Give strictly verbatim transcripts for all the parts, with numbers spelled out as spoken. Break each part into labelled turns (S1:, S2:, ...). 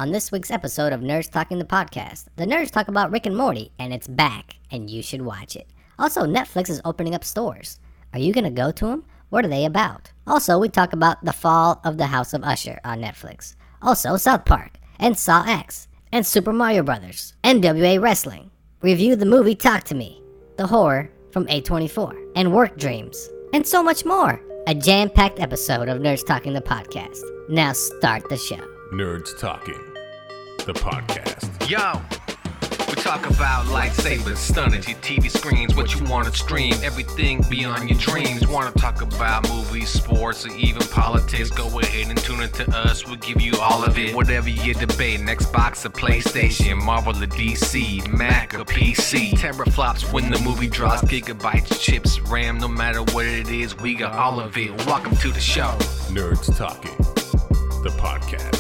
S1: On this week's episode of Nerds Talking the Podcast, the nerds talk about Rick and Morty, and it's back, and you should watch it. Also, Netflix is opening up stores. Are you gonna go to them? What are they about? Also, we talk about The Fall of the House of Usher on Netflix. Also, South Park, and Saw X, and Super Mario Brothers, N W A Wrestling. Review the movie Talk to Me, the horror from A twenty-four, and Work Dreams, and so much more. A jam-packed episode of Nerds Talking the Podcast. Now start the show.
S2: Nerds Talking, the podcast.
S3: Yo, we talk about lightsabers, stunning your T V screens, what you want to stream, everything beyond your dreams. Want to talk about movies, sports, or even politics? Go ahead and tune into us, we'll give you all of it. Whatever you're debating, Xbox or PlayStation, Marvel or D C, Mac or P C. Teraflops when the movie drops, gigabytes, chips, RAM, no matter what it is, we got all of it. Welcome to the show.
S2: Nerds Talking, the podcast.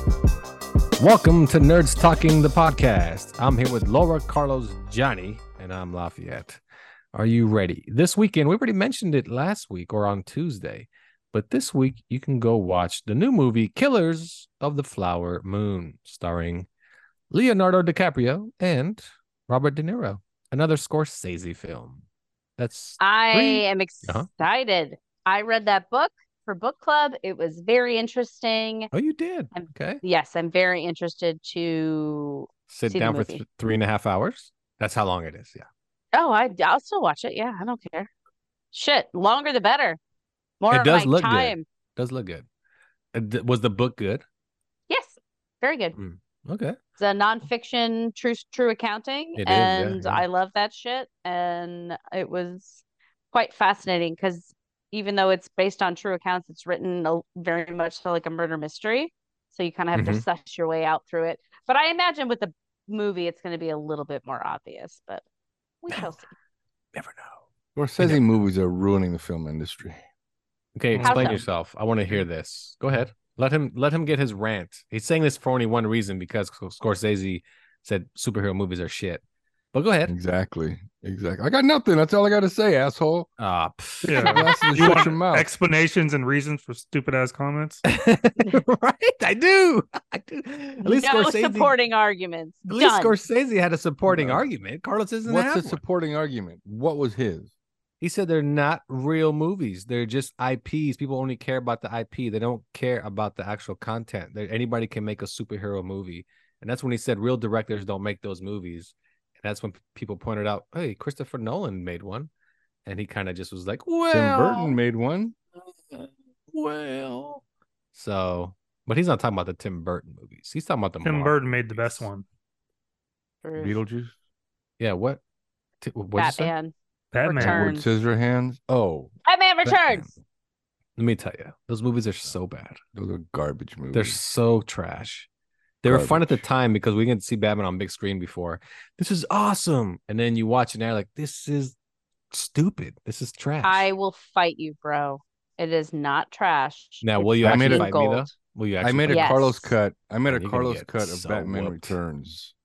S4: Welcome to Nerds Talking, the podcast. I'm here with Laura, Carlos, Johnny, and I'm Lafayette. Are you ready? This weekend, we already mentioned it last week or on Tuesday, but this week you can go watch the new movie Killers of the Flower Moon, starring Leonardo DiCaprio and Robert De Niro, another Scorsese film. That's
S5: I
S4: three.
S5: am
S4: Uh-huh.
S5: excited. I read that book for book club. It was very interesting.
S4: Oh, you did?
S5: I'm-
S4: Okay.
S5: Yes, I'm very interested to
S4: Sit
S5: see the
S4: down for
S5: movie.
S4: th- three and a half hours. That's how long it is. Yeah.
S5: Oh, I I'll still watch it. Yeah, I don't care. Shit, longer the better. More
S4: It
S5: of
S4: does
S5: my
S4: look good.
S5: time.
S4: Does look good. Uh, d- Was the book good?
S5: Yes, very good.
S4: Okay.
S5: It's a nonfiction true true accounting,
S4: It is, yeah,
S5: and
S4: yeah.
S5: I love that shit. And it was quite fascinating because even though it's based on true accounts, it's written a, very much so like a murder mystery. So you kind of have
S4: Mhm.
S5: to suss your way out through it. But I imagine with the movie, it's going to be a little bit more obvious. But we shall see.
S4: Never know.
S6: Scorsese
S4: never-
S6: movies are ruining the film industry.
S4: Okay,
S5: How
S4: explain
S5: so?
S4: yourself. I want to hear this. Go ahead. Let him let him get his rant. He's saying this for only one reason, because Scorsese said superhero movies are shit. But go ahead.
S6: Exactly. Exactly. I got nothing. That's all I got to say, asshole.
S4: Ah, pff.
S7: Yeah.
S6: Glasses and
S7: You
S6: shut
S7: want
S6: your mouth.
S7: explanations and reasons for stupid ass comments?
S4: Right? I do. I do. At least
S5: No
S4: Scorsese.
S5: supporting arguments.
S4: At least
S5: Done.
S4: Scorsese had a supporting
S6: No.
S4: argument. Carlos isn't.
S6: What's
S4: have
S6: the
S4: one.
S6: supporting argument? What was his?
S4: He said they're not real movies. They're just I Ps. People only care about the I P. They don't care about the actual content. They, anybody can make a superhero movie. And that's when he said real directors don't make those movies. And that's when p- people pointed out, hey, Christopher Nolan made one. And he kind of just was like, well.
S6: Tim Burton made one.
S4: Well. So, but he's not talking about the Tim Burton movies. He's talking about the
S7: Tim
S4: Marvel
S7: Burton made the
S4: movies.
S7: best one.
S5: Bruce.
S6: Beetlejuice.
S4: Yeah, what? T- what'd you say?
S5: Batman.
S7: Batman.
S5: Return.
S6: Edward Scissorhands. Oh,
S5: Batman
S4: Batman.
S5: Returns.
S4: Let me tell you, those movies are so bad.
S6: those are garbage movies.
S4: They're so trash. They were fun at the
S6: Garbage.
S4: time because we didn't see Batman on big screen before. This is awesome. And then you watch it and you're like, this is stupid. This is trash.
S5: I will fight you, bro. It is not trash.
S4: now,
S5: It's
S4: will you
S6: I
S4: actually
S6: made
S4: fight
S6: a-
S4: me though?
S5: gold.
S4: Will you
S6: I
S4: actually
S6: made a
S4: fight me?
S5: Yes.
S6: Carlos cut. I made
S4: Oh,
S6: a
S4: you're gonna
S6: Carlos
S4: get
S6: cut of
S4: so
S6: Batman
S4: whooped.
S6: Returns,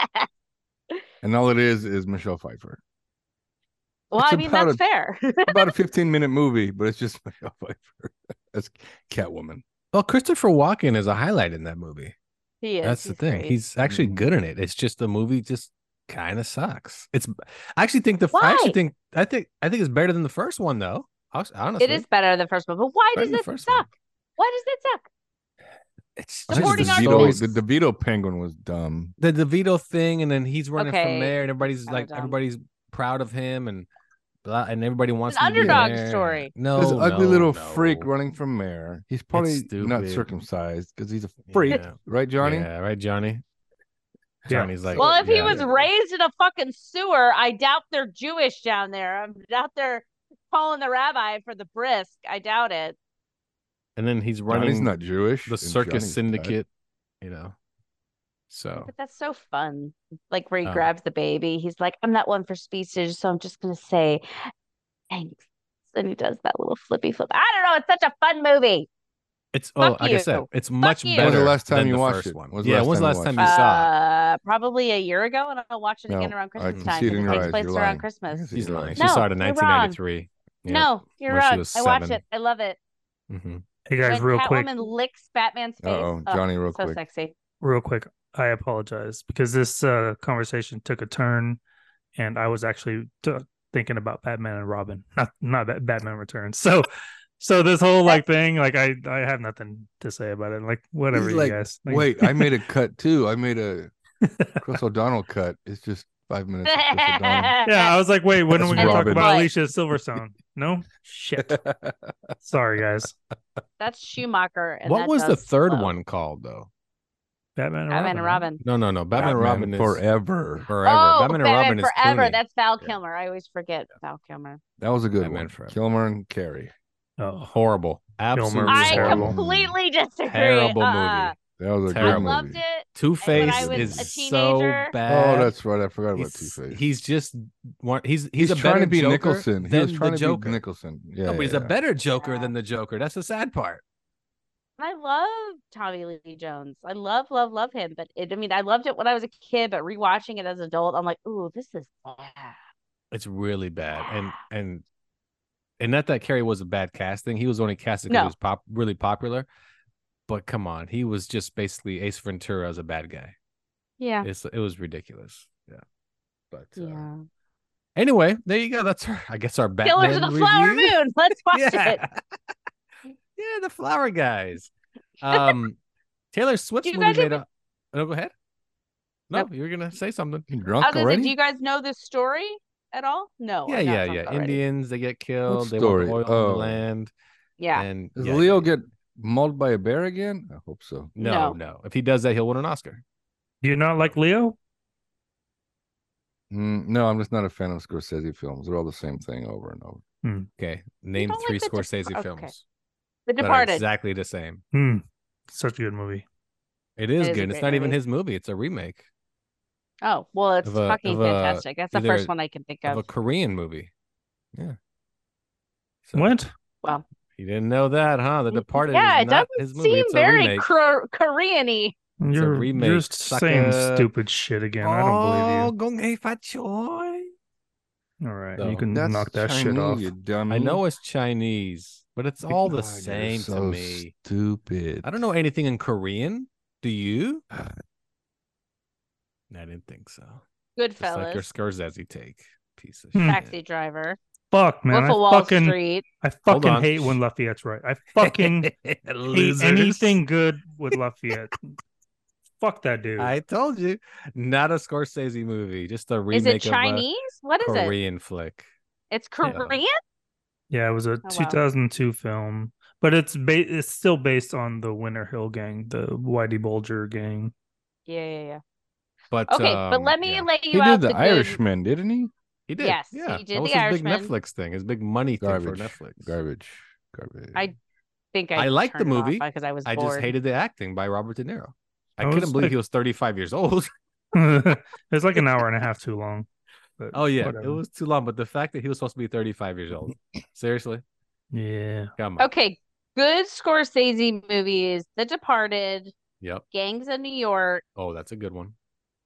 S6: and all it is is Michelle Pfeiffer.
S5: Well,
S6: It's
S5: I mean,
S6: about
S5: that's fair.
S6: About a fifteen minute movie, but it's just Michelle Pfeiffer as Catwoman.
S4: Well, Christopher Walken is a highlight in that movie.
S5: He is.
S4: That's the
S5: He's
S4: thing.
S5: great.
S4: He's actually
S6: Mhm.
S4: good in it. It's just the movie just kind of sucks. It's I actually think the I
S5: Why?
S4: actually think I think I think it's better than the first one though. Hon- Honestly,
S5: It is better than the first one, but why
S4: Better
S5: does
S4: than the
S5: it
S4: first
S5: suck?
S4: one.
S5: Why does it suck?
S4: It's
S6: I think
S5: Supporting
S6: the
S4: just
S5: arguments.
S6: DeVito, the DeVito penguin was dumb.
S4: the DeVito thing, and then he's running from
S5: Okay.
S4: there, and everybody's
S5: Kinda
S4: like,
S5: dumb.
S4: everybody's proud of him, and blah, and everybody wants
S5: an
S4: him to be
S5: underdog
S4: there.
S5: story.
S4: No,
S6: This ugly
S4: no,
S6: little
S4: no.
S6: freak running from mayor. He's probably not
S4: stupid.
S6: circumcised because he's a freak,
S4: Yeah.
S6: right, Johnny?
S4: Yeah, right, Johnny.
S7: Yeah.
S4: Johnny's like,
S5: Well, if he
S4: yeah.
S5: was raised in a fucking sewer, I doubt they're Jewish down there. I doubt they're calling the rabbi for the brisk. I doubt it.
S4: and then he's
S6: Johnny's
S4: running
S6: not Jewish.
S4: the
S6: and
S4: circus
S6: Johnny's
S4: syndicate, you know. So
S5: But that's so fun. Like where he
S4: Oh.
S5: grabs the baby. He's like, I'm not one for speeches, so I'm just gonna say thanks. And he does that little flippy flip. I don't know. It's such a fun movie.
S4: it's oh,
S5: Fuck
S4: like I said,
S5: you.
S4: it's much
S5: you.
S4: better.
S6: When was the last time
S4: than
S6: you
S4: the
S6: watched
S4: first
S6: it?
S4: one.
S6: When was the
S4: Yeah,
S6: last
S4: when was the
S6: time
S4: last
S6: you
S4: time you
S6: watched
S4: saw it?
S5: Uh, probably a year ago, and I'll watch it
S6: No,
S5: again around
S6: I
S5: Christmas
S6: can
S5: time
S6: see it
S5: because
S6: in
S5: it
S6: your
S5: takes
S6: eyes.
S5: place
S6: You're
S5: around
S6: lying.
S5: Christmas.
S6: I can see
S4: She's
S6: it in your
S4: lying.
S6: eyes.
S4: She
S5: No,
S4: saw it in
S5: you're
S4: nineteen ninety-three.
S5: No, you're
S4: When she
S5: wrong.
S4: was
S5: I watch
S4: seven.
S5: it. I love it.
S4: Mm-hmm.
S7: Hey guys,
S5: When
S7: real
S5: Catwoman
S7: quick.
S5: licks Batman's face.
S6: Uh-oh,
S5: oh,
S6: Johnny, real
S5: so
S6: quick.
S5: sexy.
S7: real quick, I apologize because this uh, conversation took a turn, and I was actually t- thinking about Batman and Robin, not not Bat- Batman Returns. So, so this whole like thing, like I I have nothing to say about it. Like whatever,
S6: He's
S7: you
S6: like,
S7: guys. Like,
S6: wait, I made a cut too. I made a Chris O'Donnell cut. It's just five minutes of Chris O'Donnell.
S7: yeah, I was like, wait, when are we
S6: That's
S7: gonna talk
S6: Robin.
S7: about
S5: But-
S7: Alicia Silverstone? No, shit. Sorry, guys.
S5: That's Schumacher. And
S4: What
S5: that
S4: was the
S5: does
S4: third
S5: slow.
S4: one called though?
S7: Batman and
S5: Batman
S7: Robin.
S5: and
S7: right?
S5: Robin.
S4: No, no, no. Batman, and Robin is
S6: forever.
S4: forever.
S5: Oh,
S4: Batman and
S5: Batman
S4: Robin is
S5: Forever.
S4: Clooney.
S5: That's Val
S6: Yeah.
S5: Kilmer. I always forget Val Kilmer.
S6: That was a good
S4: Batman
S6: one.
S4: Forever.
S6: Kilmer and Carey.
S7: Oh,
S4: horrible. Absolutely
S7: was
S5: I
S7: terrible.
S5: completely disagree.
S4: Terrible
S5: Uh-uh.
S4: movie.
S6: That was a
S5: I
S4: Terrible.
S6: good
S5: loved
S6: movie.
S5: it.
S4: Two
S5: when
S4: Face
S5: I was
S4: is
S5: a
S4: so
S5: teenager-
S4: bad.
S6: Oh, that's right. I forgot about Two
S4: he's,
S6: Face.
S4: he's just one. He's he's,
S6: He's
S4: a
S6: trying
S4: better
S6: to be
S4: Joker
S6: Nicholson. He
S4: than
S6: was trying
S4: the
S6: to
S4: Joker.
S6: be Nicholson. Yeah,
S4: no, but he's
S6: yeah.
S4: a better Joker
S5: Yeah.
S4: than the Joker. That's the sad part.
S5: I love Tommy Lee Jones. I love, love, love him. But it, I mean, I loved it when I was a kid, but rewatching it as an adult, I'm like, ooh, this is bad.
S4: It's really bad, and and and not that Carey was a bad casting. He was only casted because
S5: No.
S4: he was pop really popular. But come on, he was just basically Ace Ventura as a bad guy.
S5: Yeah.
S4: It's it was ridiculous. Yeah, but uh,
S5: Yeah.
S4: anyway, there you go. That's our, I guess our Batman
S5: Killers of the Flower
S4: review.
S5: Moon. Let's watch it.
S4: yeah. yeah, the flower guys. Um, Taylor Swift's
S5: Do you
S4: movie
S5: guys
S4: made
S5: ever-
S4: a. No, go ahead. No,
S5: Nope.
S4: you were gonna say something.
S6: You
S5: I
S6: drunk
S5: was gonna say,
S6: already?
S5: do you guys know this story at all? No.
S4: Yeah,
S5: I'm not
S4: yeah,
S5: drunk
S4: yeah.
S5: already.
S4: Indians, they get killed. They
S6: story?
S4: want the oil in
S6: Oh.
S4: the land.
S5: Yeah.
S4: And
S6: Does
S4: yeah,
S6: Leo
S4: yeah,
S6: get mauled by a bear again? I hope so.
S4: No,
S5: No.
S4: no. If he does that, he'll win an Oscar.
S7: Do you not like Leo?
S6: Mm, no, I'm just not a fan of Scorsese films. They're all the same thing over and over.
S4: Okay, name
S5: don't
S4: three
S5: like The Dep-
S4: Scorsese
S5: okay.
S4: films
S5: The
S4: that are
S5: Departed.
S4: exactly the same.
S7: Hmm. Such a good movie.
S4: It is
S5: It is a
S4: good. It's
S5: great
S4: not even
S5: movie.
S4: his movie. It's a remake
S5: Oh, well, it's
S4: Of a-
S5: fucking
S4: of a-
S5: fantastic. That's the
S4: either
S5: first one I can think
S4: of
S5: of.
S4: a Korean movie. Yeah. So,
S7: What?
S5: Well,
S4: You didn't know that, huh? The Departed
S5: yeah,
S4: is
S5: it
S4: not
S5: doesn't
S4: his movie.
S5: seem
S4: It's a
S5: very
S4: remake.
S5: Kor- Korean-y.
S7: You're,
S4: remake,
S7: you're saying
S4: sucker.
S7: stupid shit again. I don't
S4: Oh,
S7: believe
S4: Gong Hei Fat Choi.
S7: you. All right,
S4: So,
S7: you can
S6: That's
S7: knock that
S6: Chinese,
S7: shit off.
S6: you dummy.
S4: I know it's Chinese, but it's all the
S6: God, you're
S4: same to
S6: so
S4: me.
S6: Stupid.
S4: I don't know anything in Korean. Do you? I didn't think so. Just like your
S5: Goodfellas.
S4: Scorsese take. Piece of
S7: Hmm.
S4: shit.
S5: Taxi Driver.
S7: Fuck, man.
S5: Wolf
S7: I
S5: of Wall
S7: fucking,
S5: Street.
S7: I
S4: Hold
S7: fucking
S4: on.
S7: hate when Lafayette's right. I fucking hate
S4: Losers.
S7: anything good with Lafayette. Fuck that dude.
S4: I told you, not a Scorsese movie, just a remake
S5: Is it
S4: of
S5: Chinese? What
S4: a
S5: is it?
S4: Korean flick.
S5: It's Korean?
S7: Yeah, it was a
S5: Oh, wow.
S7: two thousand two film, but it's ba- it's still based on the Winter Hill Gang, the Whitey Bulger gang.
S5: Yeah, yeah, yeah.
S4: But
S5: Okay,
S4: um,
S5: but let me
S4: yeah.
S5: lay
S6: He
S5: you out
S6: did the,
S5: good-
S6: Irishman, didn't he?
S4: He did.
S5: Yes,
S4: yeah.
S5: he did
S4: that was
S5: The
S4: his big
S5: Irishman.
S4: Netflix thing, his big money thing
S6: Garbage.
S4: for Netflix.
S6: Garbage. Garbage.
S5: I think I,
S4: I liked the
S5: turned it off
S4: movie.
S5: because I was
S4: I
S5: bored.
S4: just hated the acting by Robert De Niro. I
S7: I
S4: couldn't
S7: was
S4: believe
S7: like-
S4: he was thirty-five years old.
S7: It's like an hour and a half too long. But
S4: Oh yeah,
S7: whatever.
S4: it was too long. But the fact that he was supposed to be thirty-five years old, seriously,
S7: Yeah.
S4: come on.
S5: Okay, good Scorsese movies: The Departed,
S4: Yep.
S5: Gangs of New York.
S4: Oh, that's a good one.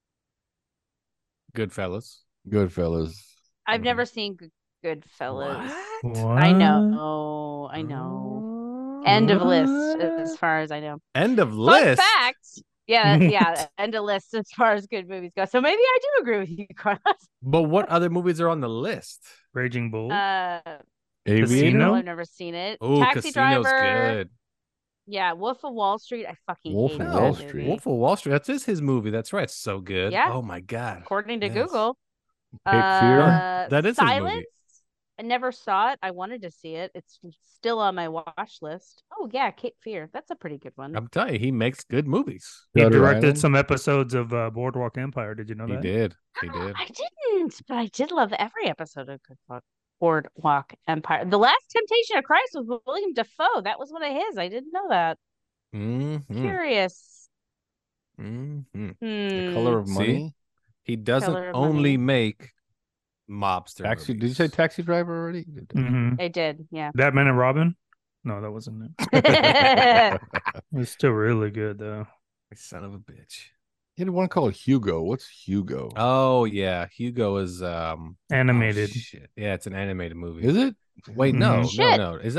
S4: Goodfellas.
S6: Goodfellas.
S5: I've
S4: Mhm.
S5: never seen Good- Goodfellas.
S4: What?
S5: I know, I know. End of list, as far as I know.
S4: End of
S5: Fun
S4: list.
S5: fact. Yeah, yeah, end of list as far as good movies go. So maybe I do agree with you, Carlos.
S4: But what other movies are on the list?
S7: Raging Bull.
S5: Uh,
S6: Aviator.
S7: Casino?
S5: I've never seen it.
S4: Oh,
S5: Taxi
S4: Casino's
S5: Driver.
S4: good.
S5: Yeah, Wolf of Wall Street. I fucking
S6: Wolf
S5: hate
S6: of
S5: that
S6: Wall
S5: movie.
S6: Street.
S4: Wolf of Wall Street. That's is his movie. That's right. It's so good.
S5: Yeah.
S4: Oh my god.
S5: According to
S4: Yes.
S5: Google.
S6: Cape Fear?
S5: Uh,
S4: That is his movie.
S5: Silence. I never saw it. I wanted to see it. It's still on my watch list. Oh yeah, Cape Fear. That's a pretty good one.
S4: I'm telling you, he makes good movies.
S7: He
S6: Shutter
S7: directed
S6: Island?
S7: some episodes of uh, Boardwalk Empire. Did you know
S4: He
S7: that?
S4: did. He did.
S5: I didn't, but I did love every episode of Good Board- Boardwalk Empire. The Last Temptation of Christ was with William Defoe. That was one of his. I didn't know that.
S4: Mm-hmm.
S5: Curious.
S4: Mm-hmm.
S5: Hmm.
S6: The Color of
S4: See?
S6: Money.
S4: He doesn't
S5: Color of
S4: only
S5: Money.
S4: make mobster.
S6: Taxi. Did you
S4: movies.
S6: say Taxi Driver already?
S7: hmm
S5: I did, yeah.
S7: Batman and Robin. No, that wasn't it. It's still really good though.
S4: Son of a bitch.
S6: He had one called Hugo. What's Hugo?
S4: Oh yeah, Hugo is um oh,
S7: Animated.
S4: shit. Yeah, it's an animated movie.
S6: Is it?
S4: Wait, no,
S7: Mhm.
S4: no,
S5: Shit.
S4: no. Is that one?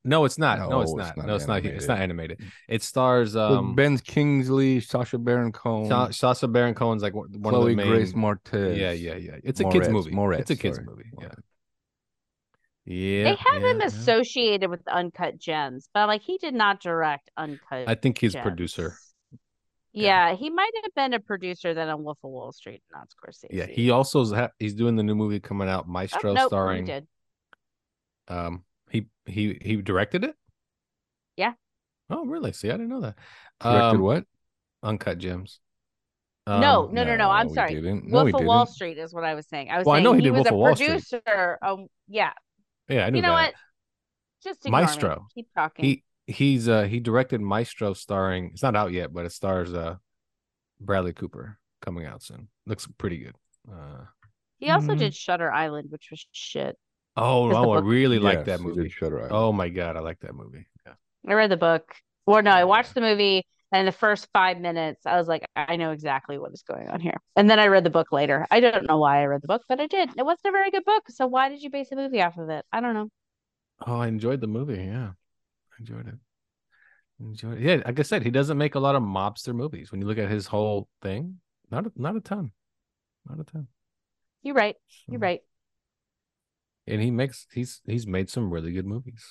S4: No, it's not. No,
S6: No,
S4: it's
S6: it's
S4: not.
S6: not
S4: No, it's not. It's
S6: animated.
S4: not animated. It stars
S6: With
S4: um
S6: Ben Kingsley, Sacha Baron Cohen,
S4: Sa- Sacha Baron Cohen's like one one of
S6: Chloe
S4: the main.
S6: Grace Moretz.
S4: Yeah, yeah, yeah. It's a kids
S6: Moretz,
S4: movie.
S6: Moretz,
S4: it's a kids
S6: sorry.
S4: movie. Yeah.
S6: Moretz.
S4: Yeah.
S5: They have
S4: yeah,
S5: him
S4: yeah.
S5: associated with Uncut Gems, but like he did not direct Uncut.
S4: I think he's
S5: Gems.
S4: producer.
S5: Yeah, he might have been a producer then on Wolf of Wall Street, not Scorsese.
S4: Yeah, he also is ha- he's doing the new movie coming out,
S5: oh,
S4: Maestro,
S5: nope,
S4: starring.
S5: he did.
S4: Um, he he he directed it.
S5: Yeah.
S4: Oh, really? See, I didn't know that.
S6: Directed
S4: Um,
S6: what?
S4: Uncut Gems.
S5: no,
S4: Um,
S5: no, no, no. I'm
S6: we
S5: sorry.
S6: didn't. No,
S5: Wolf
S6: we
S5: of Wall
S6: didn't.
S5: Street is what I was saying. I was
S4: Well, I
S5: saying
S4: know he
S5: he,
S4: did
S5: was
S4: Wolf
S5: a
S4: of Wall Street.
S5: producer. Um, yeah.
S4: Yeah, I knew
S5: You know
S4: that.
S5: what? Just ignore
S4: Maestro.
S5: me. Keep talking.
S4: He he's uh he directed Maestro, starring. It's not out yet, but it stars uh Bradley Cooper, coming out soon. Looks pretty good. Uh,
S5: He also
S7: Mhm.
S5: did Shutter Island, which was shit.
S4: oh,
S5: Is the
S4: oh, I
S5: book-
S4: really like
S6: Yes,
S4: that
S6: he did
S4: movie.
S6: Shutter Island.
S4: Oh my god, I like that movie. Yeah.
S5: I read the book. Well, no, I
S4: Yeah.
S5: watched the movie, and the first five minutes, I was like, I know exactly what is going on here. And then I read the book later. I don't know why I read the book, but I did. It wasn't a very good book, so why did you base a movie off of it? I don't know.
S4: Oh, I enjoyed the movie. Yeah, I enjoyed it. Enjoyed it. Yeah, like I said, he doesn't make a lot of mobster movies. When you look at his whole thing, not a, not a ton, not a ton.
S5: You're right. You're
S4: So-
S5: right.
S4: And he makes he's he's made some really good movies.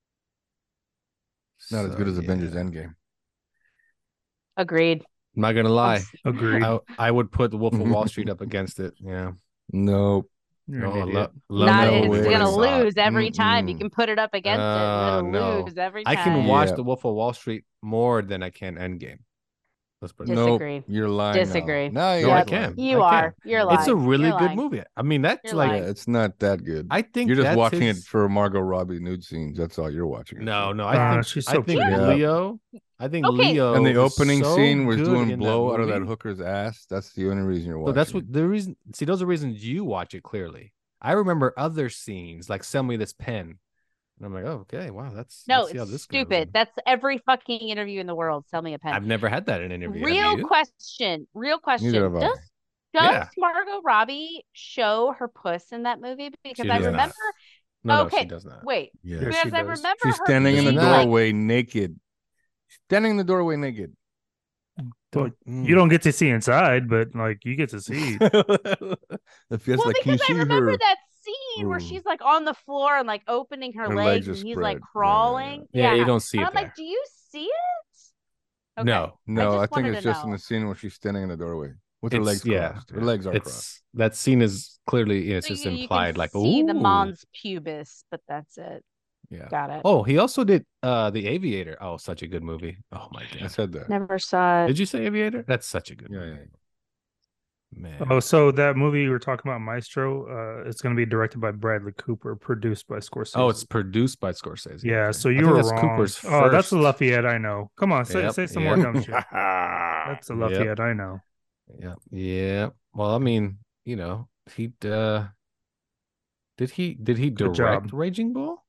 S6: Not as
S4: So,
S6: good as Avengers
S4: yeah.
S6: Endgame.
S5: Agreed.
S4: I'm not gonna lie.
S7: Agreed.
S4: I, I would put the Wolf of Wall Street up against it. Yeah.
S6: Nope.
S7: You're
S4: Oh,
S7: an
S4: lo-
S7: idiot.
S4: love
S5: Not
S4: that
S6: no
S5: it's
S4: movie
S6: way.
S4: when I
S5: gonna
S4: saw it.
S5: lose every time. You
S6: Mm-mm.
S5: can put it up against
S4: Oh,
S5: it. It'll
S4: no.
S5: lose every
S4: I
S5: time.
S4: can watch
S6: Yeah.
S4: the Wolf of Wall Street more than I can Endgame. Let's put it.
S5: Dis-
S6: Nope.
S5: Disagree.
S6: You're lying. now.
S5: Disagree.
S6: Now
S4: No,
S6: you're
S4: I
S5: Yep.
S4: can.
S5: You
S4: I
S5: are.
S4: can.
S5: You're lying.
S4: It's a really
S5: You're
S4: good
S5: lying.
S4: movie. I mean, that's
S5: You're
S4: like
S5: lying.
S6: Yeah, it's not that good.
S4: I think
S6: You're just
S4: that's
S6: watching
S4: his-
S6: it for Margot Robbie nude scenes. That's all you're watching. it
S4: No,
S6: for.
S4: no. I
S7: Uh,
S4: think
S7: she's
S4: I
S7: so
S4: think
S6: pretty.
S4: Leo. I think
S5: Okay.
S4: Leo.
S6: And the
S4: is
S6: opening
S4: so
S6: scene was
S4: good
S6: doing
S4: in
S6: blow out of that
S4: movie.
S6: hooker's ass. That's the only reason you're
S4: So
S6: watching.
S4: that's what
S6: it.
S4: the reason. See, those are reasons you watch it clearly. I remember other scenes like "Sell Me This Pen," and I'm like, "Oh, okay, wow, that's
S5: No,
S4: let's see how
S5: it's
S4: this goes."
S5: stupid. That's every fucking interview in the world. Sell me a pen.
S4: I've never had that in an interview. Have
S5: Real
S4: you?
S5: question. Real question.
S6: Neither have I.
S5: Does does
S4: Yeah.
S5: Margot Robbie show her puss in that movie? Because
S4: She
S5: I
S4: does not.
S5: remember.
S4: No, no,
S5: okay,
S4: she does not.
S5: Wait.
S6: Yeah.
S7: Yes,
S5: because
S7: she
S5: I
S7: does.
S5: remember
S6: She's
S5: her
S6: standing in the
S5: being like-
S6: doorway naked. Standing in the doorway naked.
S7: Well,
S4: Mm.
S7: you don't get to see inside, but like you get to see.
S6: The fiesta,
S5: well,
S6: can you
S5: because I
S6: see
S5: remember
S6: her?
S5: that scene where
S6: Mm.
S5: she's like on the floor and like opening her,
S6: Her
S5: legs,
S6: legs are
S5: and he's like
S6: spread. Yeah,
S5: crawling.
S4: Yeah, you don't see
S5: And
S4: it
S5: I'm
S4: there.
S5: like, do you see it? Okay.
S4: No,
S6: No, I,
S5: just
S6: think
S5: wanted
S6: it's
S5: to
S6: just in
S5: know.
S6: the scene where she's standing in the doorway with her
S4: It's-
S6: legs
S4: yeah,
S6: crossed. Her
S4: yeah.
S6: legs are
S4: it's,
S6: crossed.
S4: That scene is clearly you know, it's
S5: So
S4: just
S5: you, you
S4: implied,
S5: can
S4: like,
S5: see the
S4: ooh.
S5: mons pubis, but that's it.
S6: Yeah,
S5: Got it.
S4: Oh, he also did uh The Aviator. Oh, such a good movie. Oh my
S6: I
S4: god.
S6: said that.
S5: Never saw it.
S4: Did you say Aviator? That's such a good
S6: Yeah,
S4: movie.
S6: yeah.
S4: Man.
S7: Oh, so that movie we were talking about, Maestro, uh, it's going to be directed by Bradley Cooper, produced by Scorsese.
S4: Oh, it's produced by Scorsese.
S7: yeah.
S4: Okay.
S7: So
S4: I
S7: you
S4: think
S7: were
S4: that's
S7: wrong.
S4: Cooper's
S7: Oh, that's the
S4: first.
S7: Lafayette I know. Come on, say
S4: Yep,
S7: say some
S4: yep.
S7: more dumb shit. That's the
S4: Yep.
S7: Lafayette I know.
S4: Yeah, yeah. Well, I mean, you know, he uh did he did he
S7: Good
S4: direct
S7: job.
S4: Raging Bull?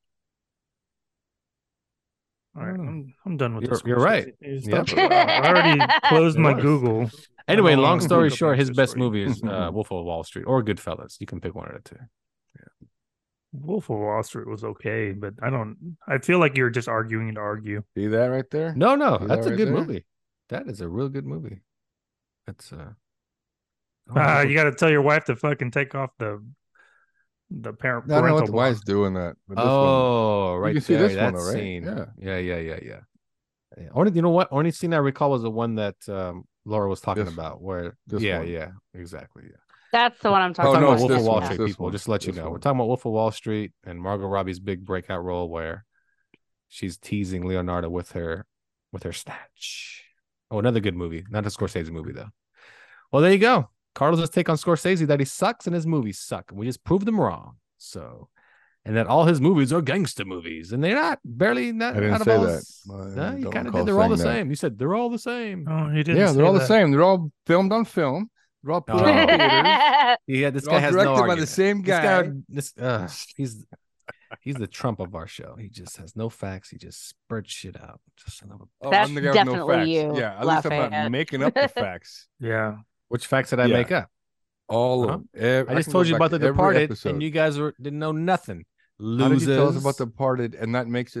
S7: All right,
S4: Oh.
S7: I'm I'm done with
S4: You're-
S7: this.
S4: you're
S7: Scorsese.
S4: right.
S7: You
S4: Yep.
S7: stop it. I already closed my
S4: Yes.
S7: Google. I
S4: Anyway,
S7: don't
S4: long
S7: wanna
S4: story
S7: look up
S4: short, his
S7: answers
S4: best
S7: for you.
S4: movie is uh, Wolf of Wall Street or Goodfellas. You can pick one out of the two.
S7: Wolf of Wall Street was okay, but I don't. I feel like you're just arguing to argue.
S6: See that right there?
S4: No, no,
S6: See
S4: that's
S6: that
S4: a
S6: right
S4: good
S6: there?
S4: movie. That is a real good movie. That's uh. oh,
S7: Ah,
S4: Wolf of-
S7: you got to tell your wife to fucking take off the the parent.
S6: I don't know what
S7: parental
S6: the wife's
S7: block.
S6: doing that. But this one,
S4: Oh, right
S6: can see
S4: there.
S6: this one
S4: that
S6: though, right?
S4: scene.
S6: Yeah.
S4: yeah, yeah, yeah, yeah. Yeah. Only you know what? Only scene I recall was the one that um, Laura was talking
S6: This-
S4: about. Where
S6: this
S4: yeah,
S6: one.
S4: yeah, exactly. Yeah.
S5: That's the one I'm talking
S6: Oh,
S4: We're talking
S6: no,
S4: about
S6: it's
S4: Wolf of
S6: this
S4: Wall
S6: one,
S4: Street,
S6: it's this
S4: people.
S6: one,
S4: Just to let you
S6: this
S4: know,
S6: one.
S4: we're talking about Wolf of Wall Street and Margot Robbie's big breakout role where she's teasing Leonardo with her with her snatch. Oh, another good movie, not a Scorsese movie though. Well, there you go. Carlos' take on Scorsese that he sucks and his movies suck, and we just proved them wrong. So, and that all his movies are gangster movies, and they're not. Barely not.
S6: I didn't
S4: out of
S6: say
S4: all
S6: that.
S4: s-
S6: I
S4: No, you
S6: don't
S4: kind of
S6: recall
S4: did. They're all the
S6: saying that.
S4: same. You said they're all the same.
S7: Oh, you didn't.
S6: Yeah,
S7: say
S6: they're all the
S7: that.
S6: same. They're all filmed on film. They're all put
S4: Oh.
S6: out in theaters.
S4: Yeah, this
S6: They're
S4: guy
S6: all
S4: has
S6: directed
S4: no
S6: by the
S4: argument.
S6: same
S4: This
S6: guy.
S4: guy, this uh, he's he's the Trump of our show. He just has no facts. He just spurts shit out. Just son of a.
S6: Oh,
S5: That's
S6: I'm the guy with no
S5: definitely
S6: facts.
S5: you,
S6: Yeah, at least I'm not
S5: Lafayette.
S6: making up the facts.
S7: Yeah.
S4: Which facts did I
S6: Yeah.
S4: make up?
S6: All
S4: Uh-huh.
S6: of them. Ev-
S4: I just
S6: can
S4: told
S6: go
S4: you
S6: back
S4: about The
S6: to every
S4: Departed,
S6: episode.
S4: and you guys were, didn't know nothing.
S6: How
S4: Losers.
S6: did you tell us about The Departed, and that makes it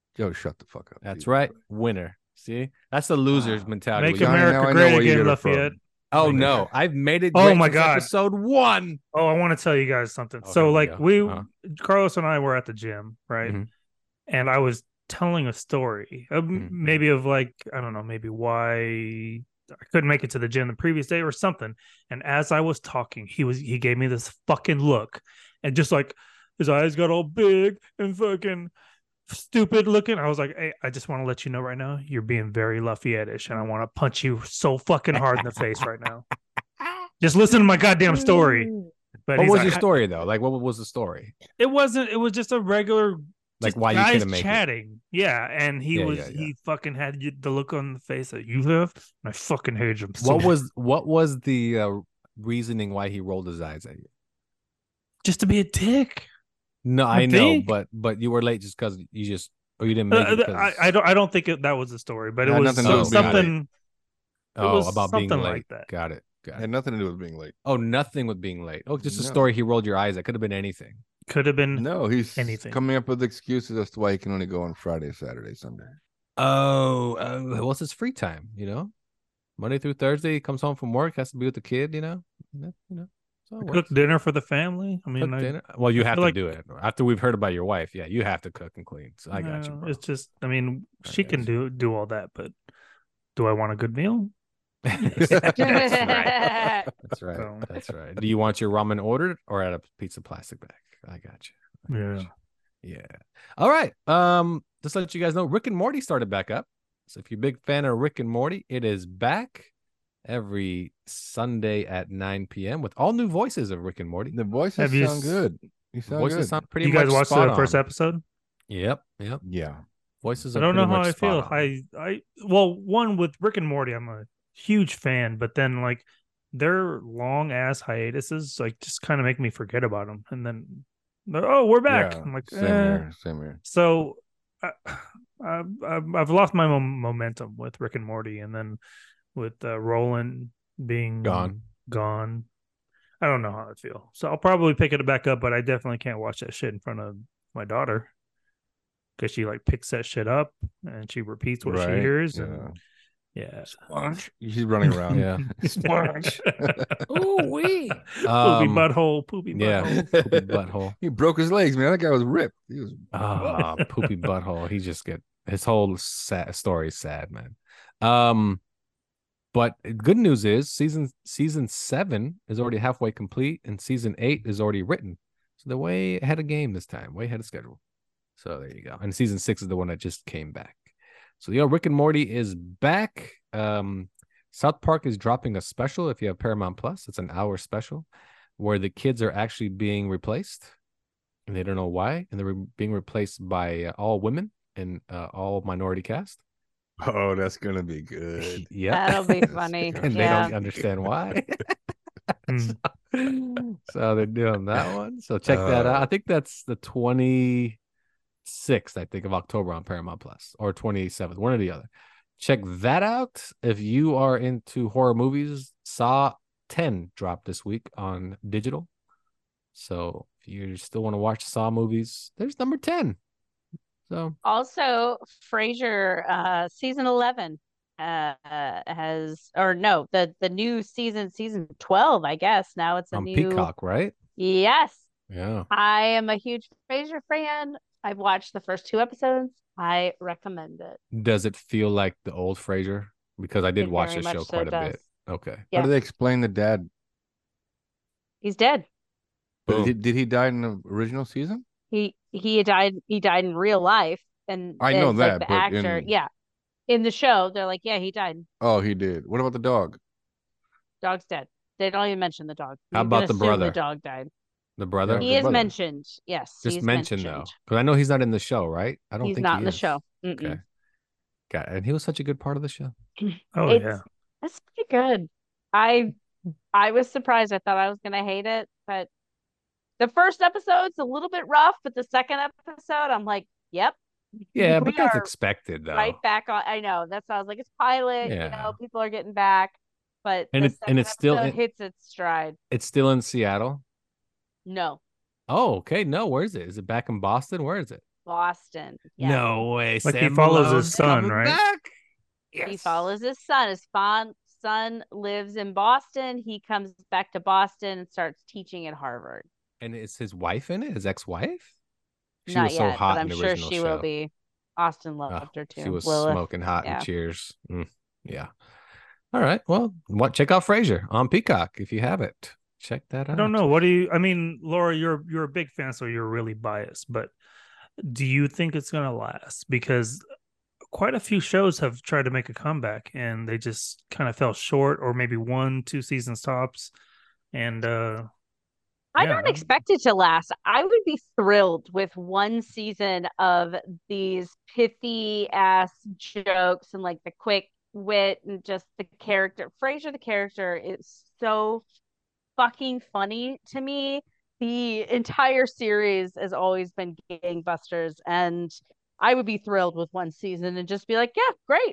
S6: Joe, shut the fuck up.
S4: That's
S6: Jesus
S4: right.
S6: Christ.
S4: Winner. See, that's the loser's
S6: Wow.
S4: mentality.
S7: Make
S4: We-
S6: Johnny, now
S7: America
S6: I know
S7: great
S6: where you
S7: again,
S6: get it from.
S7: Lafayette.
S4: oh
S7: Make
S4: no,
S7: it-
S4: I've made it.
S7: Oh,
S4: great
S7: my
S4: since
S7: God.
S4: episode one.
S7: Oh, I want to tell you guys something.
S4: Oh,
S7: so,
S4: here we
S7: like,
S4: go.
S7: we,
S4: Uh-huh.
S7: Carlos and I were at the gym, right?
S4: Mhm.
S7: And I was telling a story, of
S4: Mhm.
S7: maybe of like, I don't know, maybe why I couldn't make it to the gym the previous day or something. And as I was talking, he was he gave me this fucking look, and just like his eyes got all big and fucking stupid looking. I was like, hey, I just want to let you know right now, you're being very Lafayette-ish, and I want to punch you so fucking hard in the face right now. Just listen to my goddamn story. But
S4: What
S7: he's
S4: was
S7: like,
S4: your story though? Like, what was the story?
S7: It wasn't. It was just a regular.
S4: Like,
S7: just
S4: why you
S7: guys
S4: couldn't make it?
S7: chatting. Yeah, and he
S4: Yeah,
S7: was
S4: yeah, yeah.
S7: he fucking had you- the look on the face that you have, and I fucking hate him. So
S4: What was what was the uh, reasoning why he rolled his eyes at you?
S7: just to be a dick?
S4: No,
S7: I
S4: I know,
S7: think-
S4: but but you were late just because you just or you didn't make
S7: Uh,
S4: it. 'cause-
S7: I, I don't. I don't think it, that was the story, but it
S6: Had
S7: was
S6: nothing
S4: to do
S7: so-
S4: with being
S7: something. it
S4: oh,
S7: was
S4: about being
S7: something
S4: late.
S7: like that.
S4: Got it. Got
S6: It
S4: it.
S6: had nothing to do with being late.
S4: Oh, nothing with being late. Oh, just a
S6: No.
S4: story. He rolled your eyes. It could have been anything.
S7: Could have been.
S6: No, he's
S7: Anything.
S6: coming up with excuses as to why he can only go on Friday, Saturday, Sunday.
S4: Oh, uh, what's his free time? You know, Monday through Thursday, he comes home from work, has to be with the kid. You know, you know, you know. So it
S7: Cook
S4: works.
S7: dinner for the family. I mean,
S4: Cook
S7: I,
S4: dinner. Well, you
S7: I
S4: have
S7: feel
S4: to
S7: like-
S4: do it after we've heard about your wife. Yeah, you have to cook and clean. So I got you,
S7: uh,
S4: bro.
S7: It's just. I mean,
S4: I
S7: she
S4: got
S7: can
S4: you.
S7: do do all that, but do I want a good meal?
S4: That's right. That's right.
S7: So-
S4: That's right. Do you want your ramen ordered or at a pizza plastic bag? I got you. I got
S7: Yeah.
S4: you. Yeah. All right. Um, just to let you guys know, Rick and Morty started back up. So if you're a big fan of Rick and Morty, it is back every Sunday at nine p.m. with all new voices of Rick and Morty.
S6: The voices
S7: Have you
S6: sound
S7: s-
S6: good. You
S4: The
S6: sound
S4: voices
S6: good.
S4: sound pretty
S7: You guys
S4: much
S7: watched
S4: spot
S7: the first
S4: on.
S7: episode?
S4: Yep. Yep.
S6: Yeah.
S4: Voices
S7: I
S4: are
S7: don't know
S4: pretty
S7: how
S4: much
S7: I feel.
S4: spot on.
S7: I, I, well, one with Rick and Morty, I'm a huge fan, but then like their long ass hiatuses, like just kind of make me forget about them. And then, oh, we're back.
S6: Yeah,
S7: I'm like,
S6: same
S7: eh.
S6: here. Same here.
S7: So I, I've, I've I've lost my mom- momentum with Rick and Morty, and then with uh, Roland being
S4: Gone.
S7: gone. I don't know how I feel. So I'll probably pick it back up, but I definitely can't watch that shit in front of my daughter because she like picks that shit up and she repeats what she
S6: Right,
S7: hears.
S6: yeah.
S7: And yeah.
S6: She's running around.
S4: Yeah.
S7: Ooh
S4: wee.
S7: Poopy
S4: Um,
S7: butthole. Poopy
S4: yeah.
S7: butthole.
S4: Poopy butthole.
S6: He broke his legs, man. That guy was ripped. He was.
S4: Ah, poopy butthole. He just get his whole sad story is sad, man. Um, but good news is season season seven is already halfway complete, and season eight is already written. So they're way ahead of game this time, way ahead of schedule. So there you go. And season six is the one that just came back. So yo, Rick and Morty is back. Um, South Park is dropping a special if you have Paramount Plus. It's an hour special where the kids are actually being replaced, and they don't know why, and they're re- being replaced by uh, all women and uh, all minority cast.
S6: Oh, that's gonna be good.
S4: Yeah,
S5: That'll be funny.
S4: and they
S5: Yeah.
S4: don't understand why.
S7: Hmm.
S4: So they're doing that one. So check that out. I
S6: Uh,
S4: think that's the twenty-sixth, I think, of October on Paramount Plus, or twenty-seventh, one or the other. Check that out. If you are into horror movies, Saw ten dropped this week on digital. So if you still want to watch Saw movies, there's number ten. So
S5: Also, Frasier, uh, season eleven, uh, has, or no, the the new season, season twelve, I guess. Now it's a
S4: on
S5: new.
S4: Peacock, right?
S5: Yes,
S4: Yeah.
S5: I am a huge Frasier fan. I've watched the first two episodes. I recommend it.
S4: Does it feel like the old Frasier? Because I did
S5: It
S4: watch
S5: very
S4: this show
S5: much so
S4: quite a bit.
S5: does.
S4: Okay.
S6: How
S5: Yeah.
S6: do they explain the dad?
S5: He's dead.
S6: But
S4: Boom.
S6: Did, did he die in the original season?
S5: He he died. He died in real life, and
S6: I know
S5: and,
S6: that,
S5: like, the
S6: but
S5: actor,
S6: in-
S5: yeah, in the show, they're like, yeah, he died.
S6: Oh, he did. What about the dog?
S5: Dog's dead. They don't even mention the dog.
S4: How
S5: You
S4: about
S5: can
S4: the
S5: assume
S4: brother?
S5: The dog died.
S4: The brother?
S6: Yeah,
S5: He
S6: the
S5: is
S6: brother.
S5: mentioned. Yes,
S4: Just
S5: he's
S4: mentioned, though.
S5: mentioned.
S4: Because I know he's not in the show, right? I don't
S5: He's
S4: think
S5: not
S4: he
S5: in the
S4: is.
S5: show. Mm-mm.
S4: Okay. Got it. And he was such a good part of the show.
S7: Oh
S5: It's-
S7: yeah.
S5: That's pretty good. I I was surprised. I thought I was gonna hate it, but the first episode's a little bit rough, but the second episode, I'm like, yep.
S4: Yeah,
S5: we
S4: but that's
S5: are
S4: expected, though.
S5: right back on. I know. That's why I was like, it's pilot, you
S4: Yeah.
S5: know, people are getting back. But
S4: And
S5: the
S4: it- and
S5: second
S4: it's still
S5: episode
S4: in-
S5: hits its stride.
S4: It's still in Seattle.
S5: No.
S4: Oh, okay. No, where is it? Is it back in Boston? Where is it?
S5: Boston. Yes.
S4: No way.
S7: Like he
S4: Sam
S7: follows his
S4: Malone's
S7: son,
S4: coming
S7: right?
S4: back?
S5: He
S4: Yes.
S5: follows his son. His fon- son lives in Boston. He comes back to Boston and starts teaching at Harvard.
S4: And is his wife in it? His ex-wife? She
S5: Not
S4: was so
S5: yet,
S4: hot
S5: but
S4: in
S5: I'm
S4: the
S5: sure
S4: original
S5: she
S4: show.
S5: will be. Austin
S4: Oh,
S5: loved her too.
S4: she was
S5: Lilith.
S4: smoking hot
S5: Yeah.
S4: in Cheers. Mm, yeah. All right. Well, what? Check out Frasier on Peacock if you have it. Check that out.
S7: I don't know. What do you? I mean, Laura, you're you're a big fan, so you're really biased. But do you think it's gonna last? Because quite a few shows have tried to make a comeback, and they just kind of fell short, or maybe one, two seasons tops. And uh
S5: I
S7: yeah.
S5: don't expect it to last. I would be thrilled with one season of these pithy ass jokes and like the quick wit and just the character. Frasier, the character, is so fucking funny to me. The entire series has always been gangbusters, and I would be thrilled with one season and just be like, yeah, great.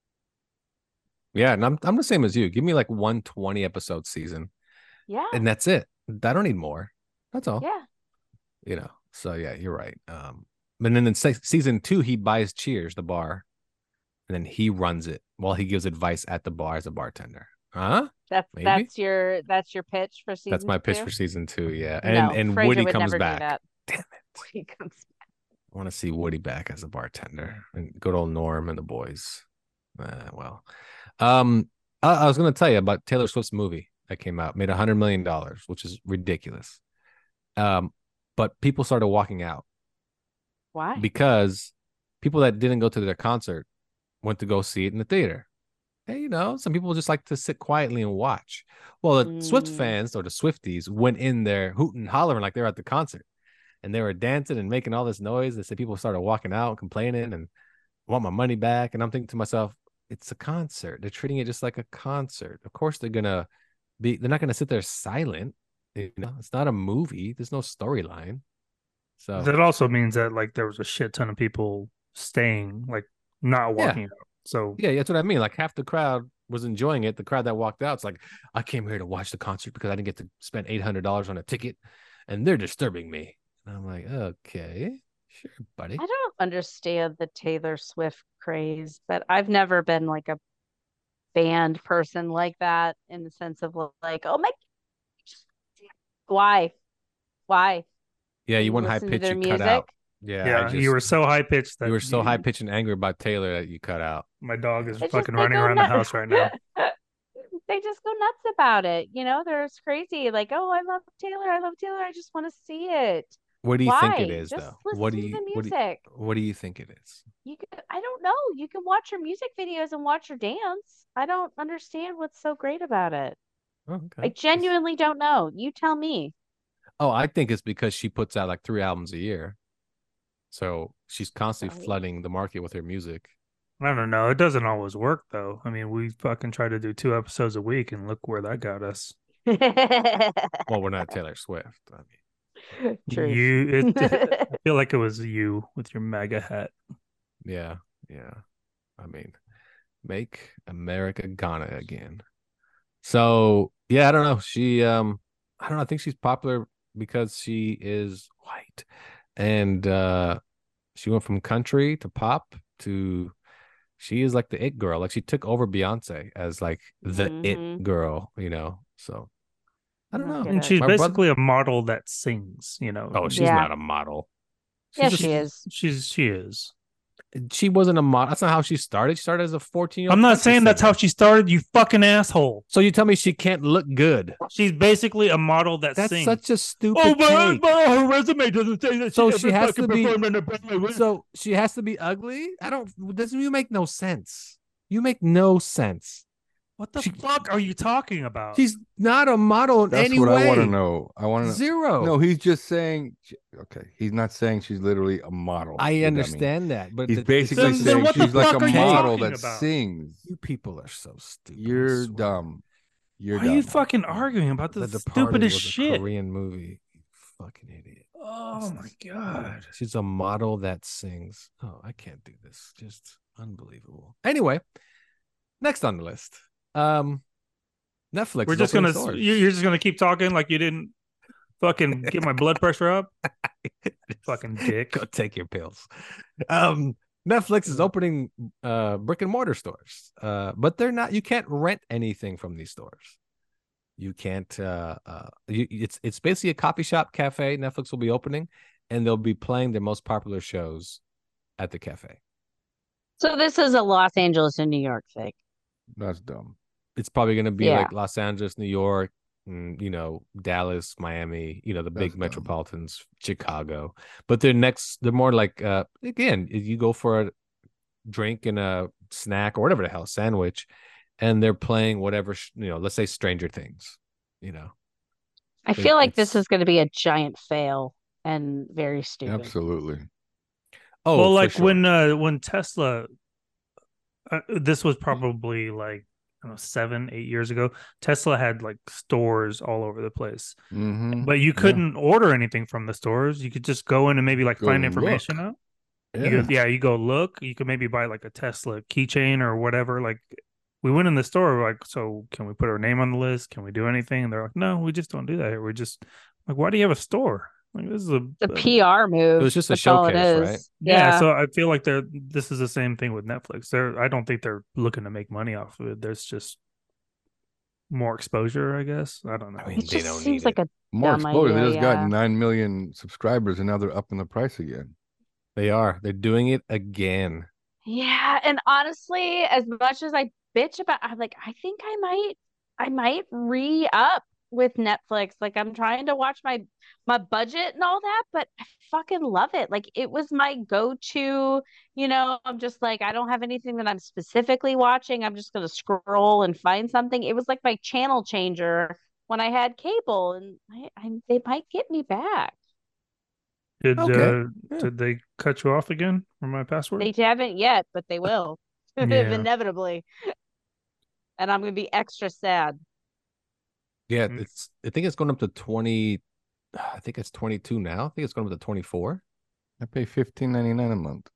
S4: Yeah, and I'm I'm the same as you. Give me like one twenty episode season,
S5: Yeah.
S4: and that's it. I don't need more. That's all.
S5: Yeah.
S4: You know. So yeah, you're right. Um, but then in se- season two, he buys Cheers, the bar, and then he runs it while he gives advice at the bar as a bartender. Huh?
S5: That's
S4: Maybe?
S5: that's your that's your pitch for season
S4: That's my pitch
S5: two?
S4: for season two. Yeah, and
S5: No,
S4: and
S5: Frasier
S4: Woody
S5: would
S4: comes
S5: never do
S4: back.
S5: that.
S4: Damn it!
S5: Woody comes back.
S4: I want to see Woody back as a bartender and good old Norm and the boys. Uh, well, um, I, I was going to tell you about Taylor Swift's movie that came out, made a hundred million dollars, which is ridiculous. Um, but people started walking out
S5: Why?
S4: because people that didn't go to their concert went to go see it in the theater. Hey, you know, some people just like to sit quietly and watch. Well, the Swift
S5: Mm.
S4: fans or the Swifties went in there hooting and hollering like they were at the concert. And they were dancing and making all this noise. They said people started walking out, complaining, and want my money back. And I'm thinking to myself, it's a concert. They're treating it just like a concert. Of course, they're gonna be. They're not gonna sit there silent. You know, it's not a movie. There's no storyline. So
S7: that also means that like there was a shit ton of people staying, like not
S4: Yeah.
S7: walking out. So
S4: yeah, that's what I mean. Like half the crowd was enjoying it. The crowd that walked out, it's like I came here to watch the concert because I didn't get to spend eight hundred dollars on a ticket, and they're disturbing me. And I'm like, okay, sure, buddy.
S5: I don't understand the Taylor Swift craze, but I've never been like a band person like that in the sense of like, oh my, why, why?
S4: Yeah, you
S5: You
S4: went high
S5: listen to
S4: pitch,
S5: their
S4: you cut
S5: music?
S4: out. Yeah,
S7: yeah,
S4: I just,
S7: you were so high pitched that
S4: you were so high pitched and angry about Taylor that you cut out.
S7: My dog is
S5: It's just
S7: fucking
S5: they
S7: running
S5: go
S7: around the
S5: nut-
S7: house right now.
S5: They just go nuts about it. You know, they're just crazy. Like, oh, I love Taylor. I love Taylor. I just want to see it.
S4: What do you
S5: Why?
S4: think it is,
S5: Just
S4: though?
S5: listen
S4: What do
S5: to
S4: you
S5: the
S4: what do you,
S5: music.
S4: what do you think it is?
S5: You can, I don't know. You can watch her music videos and watch her dance. I don't understand what's so great about it.
S4: Oh, okay.
S5: I genuinely don't know. You tell me.
S4: Oh, I think it's because she puts out like three albums a year, so she's constantly
S5: Right.
S4: flooding the market with her music.
S7: I don't know. It doesn't always work though. I mean, we fucking try to do two episodes a week, and look where that got us.
S4: Well, we're not Taylor Swift. I mean,
S5: Truth.
S7: You, it, I feel like it was you with your MAGA hat.
S4: yeah, yeah. I mean, make America Ghana again. So yeah, I don't know. She, um, I don't know. I think she's popular because she is white, and uh, she went from country to pop to. She is like the it girl. Like she took over Beyonce as like the
S5: Mhm.
S4: it girl, you know. So I don't
S5: I
S4: know.
S5: get
S7: And
S5: it.
S7: she's
S4: My brother-
S7: basically a model that sings, you know.
S4: Oh, she's
S5: Yeah.
S4: not a model.
S5: Yeah,
S4: She's
S5: she
S4: just-
S5: is.
S7: She's she is.
S4: She wasn't a model. That's not how she started. She started as a fourteen year old.
S7: I'm not saying that's how she started, you fucking asshole.
S4: So you tell me she can't look good?
S7: She's basically a model that
S4: That's
S7: sings.
S4: such a stupid
S7: oh, but,
S4: take.
S7: but her resume doesn't say that
S4: So
S7: she,
S4: she
S7: ever
S4: has
S7: fucking
S4: to be-
S7: performed on a Broadway.
S4: So she has to be ugly? I don't. Doesn't you make no sense? You make no sense.
S7: What the
S4: she-
S7: fuck are you talking about?
S4: She's not a model in
S6: That's
S4: any
S6: what
S4: way.
S6: I want to know. I want to know.
S4: Zero.
S6: No, he's just saying. Okay, he's not saying she's literally a model.
S4: I
S6: What does that mean?
S4: understand that, but
S6: He's
S4: the-
S6: basically
S7: Then- then
S6: saying
S7: what the
S6: she's like
S7: fuck
S6: a
S7: are you
S6: model
S7: talking
S6: that
S7: about?
S6: sings.
S4: you people are so stupid. I
S6: You're
S4: swear.
S6: dumb. You're
S7: Why
S6: dumb.
S7: are you fucking arguing about
S4: The
S7: this
S4: Departed
S7: stupidest
S4: was a
S7: shit?
S4: Korean movie. You fucking idiot.
S7: Oh my god.
S4: She's a model that sings. Oh, I can't do this. Just unbelievable. Anyway, next on the list. Um Netflix.
S7: We're
S4: is
S7: just
S4: opening
S7: gonna
S4: stores.
S7: you- you're just gonna keep talking like you didn't Fucking get my blood pressure up. Fucking dick.
S4: Go take your pills. Um, Netflix is opening uh brick and mortar stores, uh, but they're not. You can't rent anything from these stores. You can't. Uh, uh, you, it's it's basically a coffee shop cafe. Netflix will be opening, and they'll be playing their most popular shows at the cafe.
S5: So this is a Los Angeles and New York thing.
S6: That's dumb.
S4: It's probably going to be
S5: Yeah.
S4: like Los Angeles, New York, and, you know, Dallas, Miami, you know, the big
S6: That's dumb.
S4: metropolitans, Chicago. But they're next, they're more like, uh, again, you go for a drink and a snack or whatever the hell, sandwich, and they're playing whatever, sh- you know, let's say Stranger Things, you know.
S5: I
S4: It-
S5: feel like this
S4: it's-
S5: is going to be a giant fail and very stupid.
S6: Absolutely.
S4: Oh,
S7: well,
S4: for
S7: like
S4: sure.
S7: when uh when Tesla, uh, this was probably like I don't know, seven, eight years ago. Tesla had like stores all over the place,
S6: Mm-hmm.
S7: but you couldn't order anything from the stores. You could just go in and maybe like
S6: Go
S7: find
S6: look.
S7: information out.
S6: Yeah.
S7: You could, yeah, you go look. You could maybe buy like a Tesla keychain or whatever. Like we went in the store, like, so can we put our name on the list? Can we do anything? And they're like, no, we just don't do that here. We just like, why do you have a store? Like this is a,
S5: The
S7: a-
S5: P R move.
S4: It was just a
S5: That's all it
S4: showcase,
S5: is.
S4: right?
S7: yeah,
S5: Yeah.
S7: so I feel like they're this is the same thing with Netflix. They're I don't think they're looking to make money off of it. There's just more exposure, I guess. I don't know.
S4: I mean,
S5: It
S4: they
S5: just
S4: don't
S5: seems
S4: need
S5: like
S4: it.
S5: a
S6: More
S5: dumb
S6: exposure. They
S5: idea,
S6: just
S5: yeah.
S6: got nine million subscribers and now they're upping the price again.
S4: They are. They're doing it again.
S5: Yeah, and honestly, as much as I bitch about, I'm like, I think I might, I might re-up with Netflix. Like, I'm trying to watch my my budget and all that, but I fucking love it. Like, it was my go-to. You know, I'm just like, I don't have anything that I'm specifically watching. I'm just gonna scroll and find something. It was like my channel changer when I had cable, and I, I they might get me back.
S7: Did
S4: Okay.
S7: uh,
S4: Yeah.
S7: did they cut you off again from my password?
S5: They haven't yet, but they will
S7: Yeah.
S5: inevitably. And I'm gonna be extra sad.
S4: Yeah,
S7: Mm.
S4: it's. I think it's going up to twenty. I think it's twenty-two now. I think it's going up to twenty-four.
S6: I pay fifteen ninety nine a month.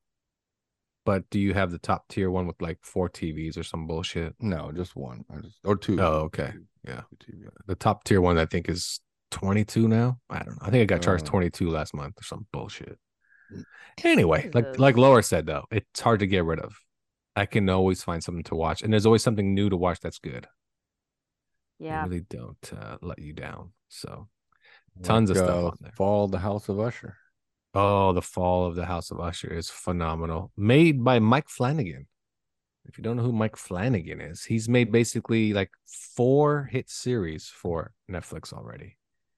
S4: But do you have the top tier one with like four T Vs or some bullshit?
S6: No, just one. I just or two.
S4: Oh, okay. Yeah.
S6: Two T V.
S4: The top tier one I think is twenty-two now. I don't know. I think I got charged
S6: Oh.
S4: twenty-two last month or some bullshit. Anyway, like
S5: Jesus.
S4: like Laura said though, it's hard to get rid of. I can always find something to watch, and there's always something new to watch that's good.
S5: Yeah.
S4: They really don't uh, let you down. So, Tons of stuff
S6: uh,
S4: on there.
S6: Fall, the House of Usher.
S4: oh, the Fall of the House of Usher is phenomenal. Made by Mike Flanagan. If you don't know who Mike Flanagan is, he's made basically like four hit series for Netflix already.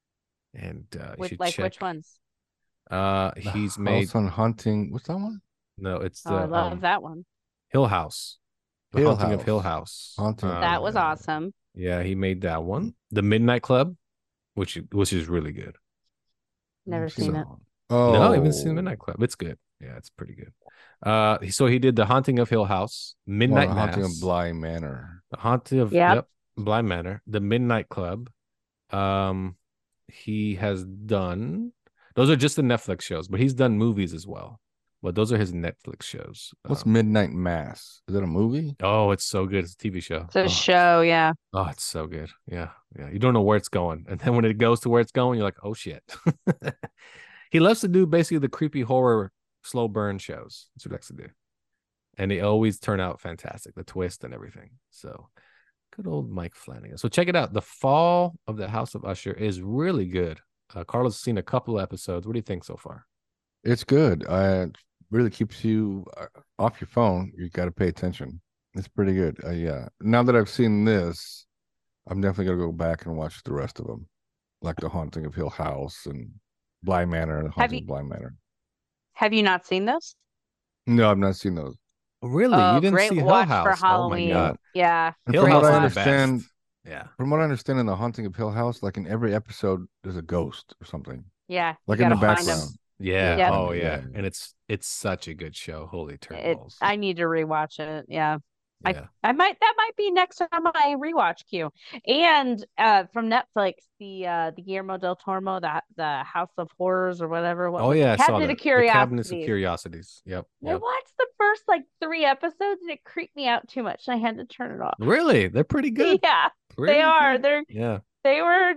S4: And uh, you
S5: Which,
S4: should
S5: like
S4: check.
S5: which ones?
S4: Uh,
S6: The
S4: he's
S6: House
S4: made
S6: on Hunting. What's that one?
S4: no, it's the
S5: Oh, I love
S4: um,
S5: that one.
S4: Hill House. The
S6: Hill
S4: Haunting of Hill
S6: House.
S4: House.
S6: Haunting of
S4: Um,
S5: That was
S6: yeah.
S5: awesome.
S4: Yeah, he made that one. The Midnight Club, which which is really good.
S5: Never
S6: I've seen
S5: seen
S6: that
S5: it.
S6: one. Oh,
S4: No, I haven't seen Midnight Club. It's good. Yeah, it's pretty good. Uh, so he did the Haunting of Hill House,
S6: Well,
S4: Midnight
S6: the Haunting
S4: Mass,
S6: of Bly Manor.
S4: the Haunting of
S5: Yep.
S4: yep, Bly Manor, the Midnight Club. Um, he has done. Those are just the Netflix shows, but he's done movies as well. But those are his Netflix shows.
S6: What's
S4: Um,
S6: Midnight Mass? Is that a movie?
S4: oh, it's so good. It's a T V show.
S5: It's a
S4: oh,
S5: show, yeah.
S4: Oh, it's so good. Yeah. Yeah. You don't know where it's going. And then when it goes to where it's going, you're like, oh shit. He loves to do basically the creepy horror slow burn shows. That's what he likes to do. And they always turn out fantastic, the twist and everything. So good old Mike Flanagan. So check it out. The Fall of the House of Usher is really good. Uh, Carlos has seen a couple of episodes. What do you think so far?
S6: It's good. Uh, it really keeps you uh, off your phone. You got to pay attention. It's pretty good. Uh, yeah. Now that I've seen this, I'm definitely gonna go back and watch the rest of them, like The Haunting of Hill House and Bly Manor and The Haunting
S5: you-
S6: of Bly Manor.
S5: Have you not seen this?
S6: No, I've not seen those.
S4: Really?
S5: Oh,
S4: you didn't
S5: great
S4: see Hill
S5: watch
S4: House?
S5: for
S4: Oh my
S5: Halloween.
S4: God.
S5: Yeah.
S6: And
S4: Hill
S6: from
S4: House
S6: what I
S4: is the
S6: understand,
S4: best. Yeah.
S6: from what I understand in The Haunting of Hill House, like in every episode, there's a ghost or something.
S5: Yeah. you
S6: Like in the
S5: gotta find 'em.
S6: background.
S4: Yeah.
S5: Yeah.
S4: Oh yeah.
S6: Yeah.
S4: And it's it's such a good show. Holy
S5: It,
S4: turtles.
S5: I need to rewatch it. Yeah.
S4: Yeah.
S5: I might that might be next on my rewatch queue. And uh from Netflix, the uh the Guillermo del Toro, the the House of Horrors or whatever. What
S4: Oh
S5: was it?
S4: yeah, I saw
S5: Cabinet
S4: that.
S5: of
S4: The
S5: Curiosities.
S4: Cabinets of Curiosities. Yep.
S5: I
S4: Yep.
S5: watched the first like three episodes and it creeped me out too much and I had to turn it off.
S4: Really? They're pretty good.
S5: Yeah,
S4: Pretty
S5: they are.
S4: good.
S5: They're
S4: Yeah.
S5: they were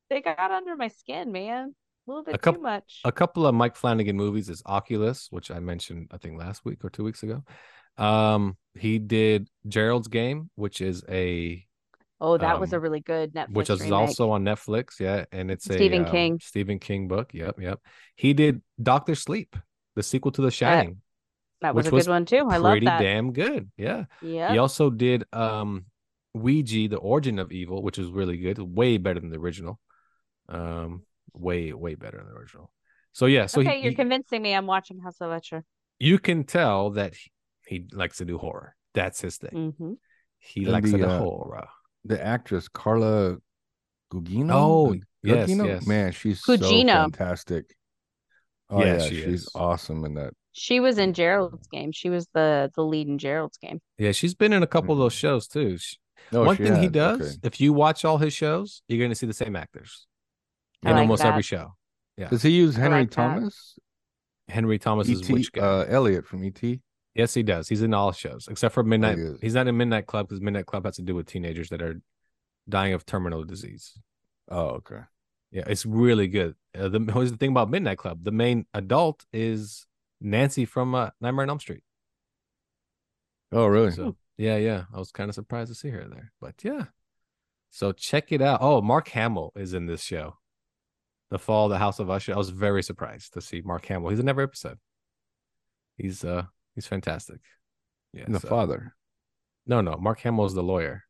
S5: they got under my skin, man. A little bit
S4: A coup-
S5: too much.
S4: A couple of Mike Flanagan movies is Oculus, which I mentioned I think last week or two weeks ago. Um, he did Gerald's Game, which is a
S5: Oh, that was a
S4: um,
S5: really good Netflix
S4: which is
S5: remake.
S4: also on Netflix, yeah, and it's
S5: Stephen
S4: a um,
S5: King.
S4: Stephen King book. Yep, yep. He did Doctor Sleep, the sequel to The Shining,
S5: That was
S4: which
S5: a
S4: was
S5: good one too. I love
S4: pretty
S5: that.
S4: damn good. Yeah.
S5: Yeah.
S4: He also did um Ouija, The Origin of Evil, which was really good, way better than the original. Um, way, way better than the original. So yeah, so
S5: okay,
S4: he,
S5: you're
S4: he-
S5: convincing me. I'm watching House of Usher.
S4: you can tell that he, he likes to do horror. That's his thing.
S5: Mm-hmm.
S4: He
S6: And
S4: likes
S6: the,
S4: to do
S6: uh,
S4: horror.
S6: The actress Carla Gugino.
S4: Oh,
S6: Gu-
S4: yes,
S6: Gugino?
S4: yes.
S6: Man, she's so
S5: Gugino.
S6: fantastic. Oh
S4: Yeah,
S6: yeah,
S4: she
S6: she's
S4: is.
S6: awesome in that.
S5: She was in Gerald's Game. She was the the lead in Gerald's Game.
S4: Yeah, she's been in a couple of those shows too. She-
S6: Oh,
S4: One
S6: she
S4: thing he
S6: has?
S4: does,
S6: Okay.
S4: if you watch all his shows, you're going to see the same actors
S5: I
S4: in
S5: like
S4: almost
S5: that.
S4: every show. Yeah.
S6: Does he use
S5: I
S6: Henry
S5: like that.
S6: Thomas?
S4: Henry Thomas is
S6: E T.
S4: which guy?
S6: Uh, Elliot from E T.
S4: Yes, he does. He's in all shows except for Midnight.
S6: he is.
S4: He's not in Midnight Club because Midnight Club has to do with teenagers that are dying of terminal disease.
S6: Oh, okay.
S4: Yeah, it's really good. Uh, the, here's the thing about Midnight Club. The main adult is Nancy from uh, Nightmare on Elm Street.
S6: Oh, really?
S4: So yeah, yeah. I was kind of surprised to see her there. But yeah. So check it out. Oh, Mark Hamill is in this show. The Fall of the House of Usher. I was very surprised to see Mark Hamill. He's in every episode. He's uh he's fantastic. Yeah.
S6: And the
S4: so-
S6: father.
S4: No, no. Mark Hamill is the lawyer.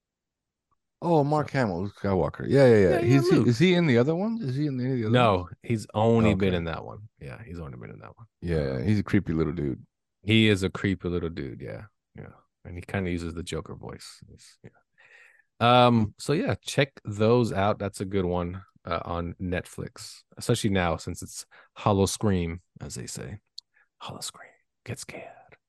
S6: Oh, Mark Hamill, Luke Skywalker. Yeah, yeah, yeah.
S4: Yeah, yeah,
S6: He's
S4: Luke.
S6: is he in the other ones? Is he in any of the other
S4: No,
S6: ones?
S4: he's only been
S6: Okay.
S4: in that one. Yeah, he's only been in that one.
S6: Yeah, he's a creepy little dude.
S4: He is a creepy little dude. Yeah, yeah, and he kind of uses the Joker voice. It's- yeah. Um. So yeah, check those out. That's a good one uh, on Netflix, especially now since it's Hollow Scream, as they say. Hollow Scream. Get scared.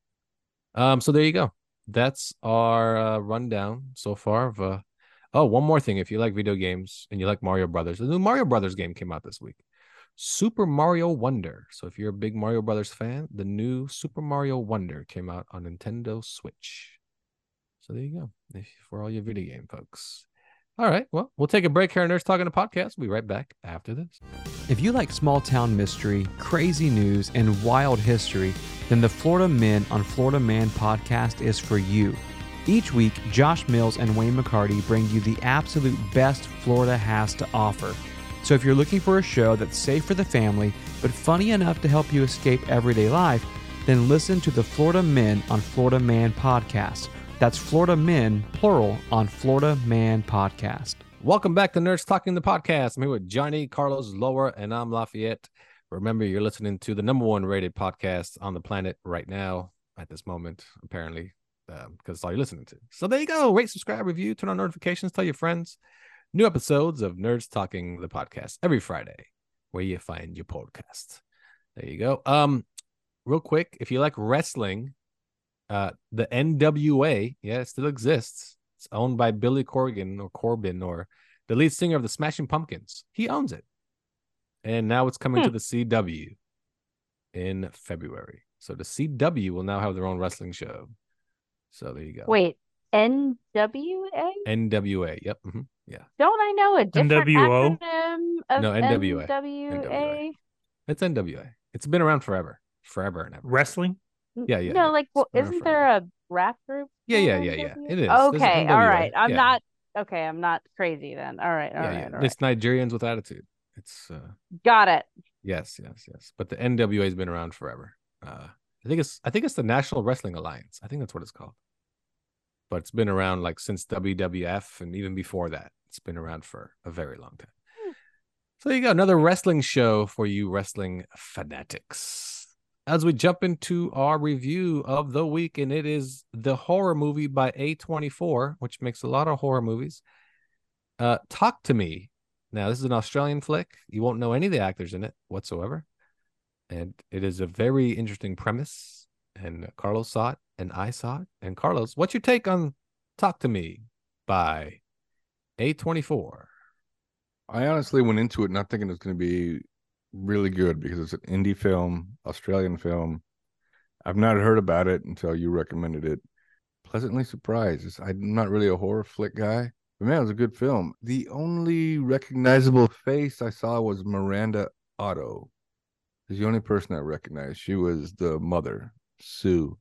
S4: Um. So there you go. That's our uh, rundown so far of. Uh, oh, one more thing. If you like video games and you like Mario Brothers, the new Mario Brothers game came out this week. Super Mario Wonder. So if you're a big Mario Brothers fan, the new Super Mario Wonder came out on Nintendo Switch. So there you go. If, for all your video game folks. All right. Well, we'll take a break here on Nerds Talking the Podcast. We'll be right back after this.
S8: If you like small town mystery, crazy news, and wild history, then the Florida Men on Florida Man podcast is for you. Each week, Josh Mills and Wayne McCarty bring you the absolute best Florida has to offer. So if you're looking for a show that's safe for the family, but funny enough to help you escape everyday life, then listen to the Florida Men on Florida Man podcast. That's Florida Men, plural, on Florida Man podcast.
S4: Welcome back to Nerds Talking the Podcast. I'm here with Johnny, Carlos, Lower, and I'm Lafayette. Remember, you're listening to the number one rated podcast on the planet right now, at this moment, apparently, um, because it's all you're listening to. So there you go. Rate, subscribe, review, turn on notifications, tell your friends. New episodes of Nerds Talking the Podcast every Friday, where you find your podcast. There you go. Um, real quick, if you like wrestling, uh, the N W A, yeah, it still exists. It's owned by Billy Corgan or Corbin, or the lead singer of the Smashing Pumpkins. He owns it, and now it's coming
S5: Hmm.
S4: to the C W in February. So the C W will now have their own wrestling show. So there you go.
S5: Wait, N W A?
S4: N W A. Yep. mhm, Yeah.
S5: Don't I know a different
S7: N W O?
S5: acronym of
S4: No, N W A.
S5: N W A?
S4: It's N W A. It's been around forever, forever and ever.
S7: Wrestling?
S4: Yeah, yeah,
S5: No,
S4: yeah.
S5: like, well,
S4: It's been
S5: isn't
S4: around
S5: there a rap group?
S4: Yeah, yeah,
S5: called
S4: yeah, yeah.
S5: N W A?
S4: It is. There's an
S5: Okay, all
S4: N W A,
S5: right. I'm
S4: yeah.
S5: not okay. I'm not crazy then. All right, all
S4: yeah,
S5: right,
S4: yeah.
S5: all right.
S4: It's Nigerians with attitude. It's uh,
S5: Got it.
S4: yes, yes, yes. But the N W A has been around forever. Uh, I think it's I think it's the National Wrestling Alliance. I think that's what it's called. But it's been around like since W W F and even before that. It's been around for a very long time.
S5: Hmm.
S4: So there you go, another wrestling show for you wrestling fanatics. As we jump into our review of the week, and it is the horror movie by A twenty-four, which makes a lot of horror movies. Uh, Talk to Me. Now, this is an Australian flick. You won't know any of the actors in it whatsoever. And it is a very interesting premise. And Carlos saw it, and I saw it. And Carlos, what's your take on Talk to Me by A twenty-four?
S6: I honestly went into it not thinking it was going to be really good because it's an indie film, Australian film. I've not heard about it until you recommended it. Pleasantly surprised. It's- I'm not really a horror flick guy. Man, it was a good film. The only recognizable face I saw was Miranda Otto. She's the only person I recognized. She was the mother, Sue.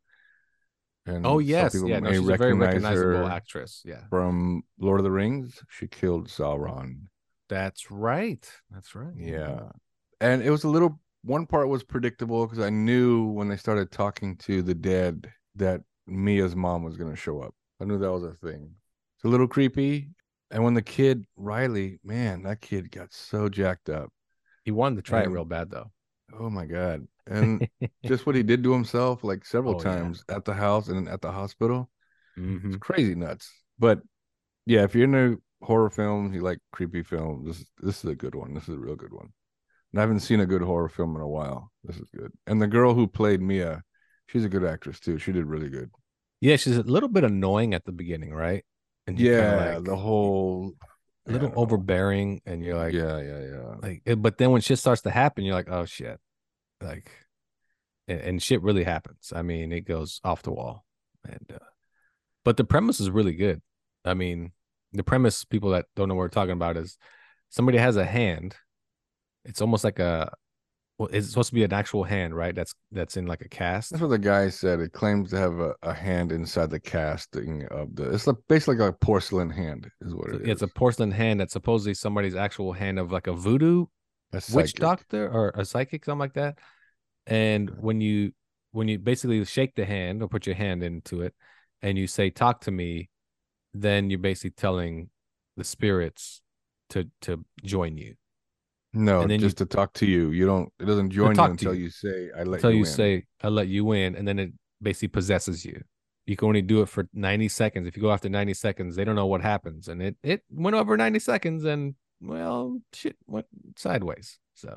S6: And
S4: Oh
S6: some
S4: yes,
S6: people
S4: yeah. No,
S6: may
S4: she's a very
S6: recognize
S4: recognizable
S6: her
S4: actress. Yeah,
S6: from Lord of the Rings. She killed Sauron.
S4: that's right. That's right.
S6: Yeah. And it was a little, one part was predictable because I knew when they started talking to the dead that Mia's mom was going to show up. I knew that was a thing. It's a little creepy. And when the kid, Riley, man, that kid got so jacked up.
S4: He wanted to try it
S6: And-
S4: real bad though.
S6: Oh my God. And just what he did to himself, like several
S4: Oh, yeah.
S6: times at the house and at the hospital.
S4: Mhm.
S6: It's crazy nuts. But yeah, if you're into horror films, you like creepy films, this, this is a good one. This is a real good one. And I haven't seen a good horror film in a while. This is good. And the girl who played Mia, she's a good actress too. She did really good.
S4: Yeah, she's a little bit annoying at the beginning, right? And you kinda
S6: Yeah,
S4: like,
S6: the whole
S4: a little
S6: I don't know.
S4: overbearing, and you're like,
S6: yeah, yeah, yeah.
S4: like, it- but then when shit starts to happen, you're like, oh shit, like, and, and shit really happens. I mean, it goes off the wall, and uh, but the premise is really good. I mean, the premise, people that don't know what we're talking about, is somebody has a hand. It's almost like a, well, it's supposed to be an actual hand, right? That's that's in like a cast.
S6: That's what the guy said. It claims to have a, a hand inside the casting of the. It's like basically like a porcelain hand, is what
S4: So
S6: it is.
S4: it's a porcelain hand that's supposedly somebody's actual hand of like a voodoo
S6: A
S4: witch
S6: psychic.
S4: doctor or a psychic, something like that. And when you when you basically shake the hand or put your hand into it and you say talk to me, then you're basically telling the spirits to to join you.
S6: No,
S4: and then
S6: just to talk to you. You don't. It doesn't join you
S4: talk to
S6: until
S4: you.
S6: you say, "I let
S4: Until
S6: you,
S4: you
S6: in."
S4: say I let you in, and then it basically possesses you. You can only do it for ninety seconds. If you go after ninety seconds, they don't know what happens. And it it went over ninety seconds and well shit went sideways. So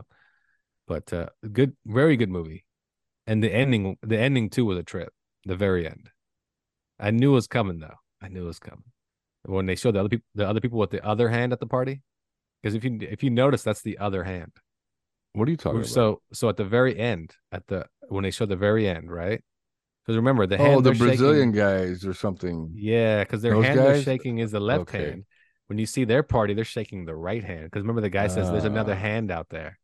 S4: but uh good, very good movie. And the ending, the ending too was a trip. The very end. I knew it was coming though. I knew it was coming. When they showed the other people, the other people with the other hand at the party, because if you if you notice, that's the other hand.
S6: What are you talking about?
S4: So so at the very end, at the when they show the very end, right? Because remember the
S6: oh,
S4: hand
S6: the
S4: they're
S6: Brazilian
S4: shaking,
S6: guys or something.
S4: yeah, because their
S6: Those
S4: hand they're
S6: guys?
S4: shaking is the left
S6: Okay.
S4: hand. When you see their party, they're shaking the right hand. Because remember the guy says there's another
S6: Ah.
S4: hand out there,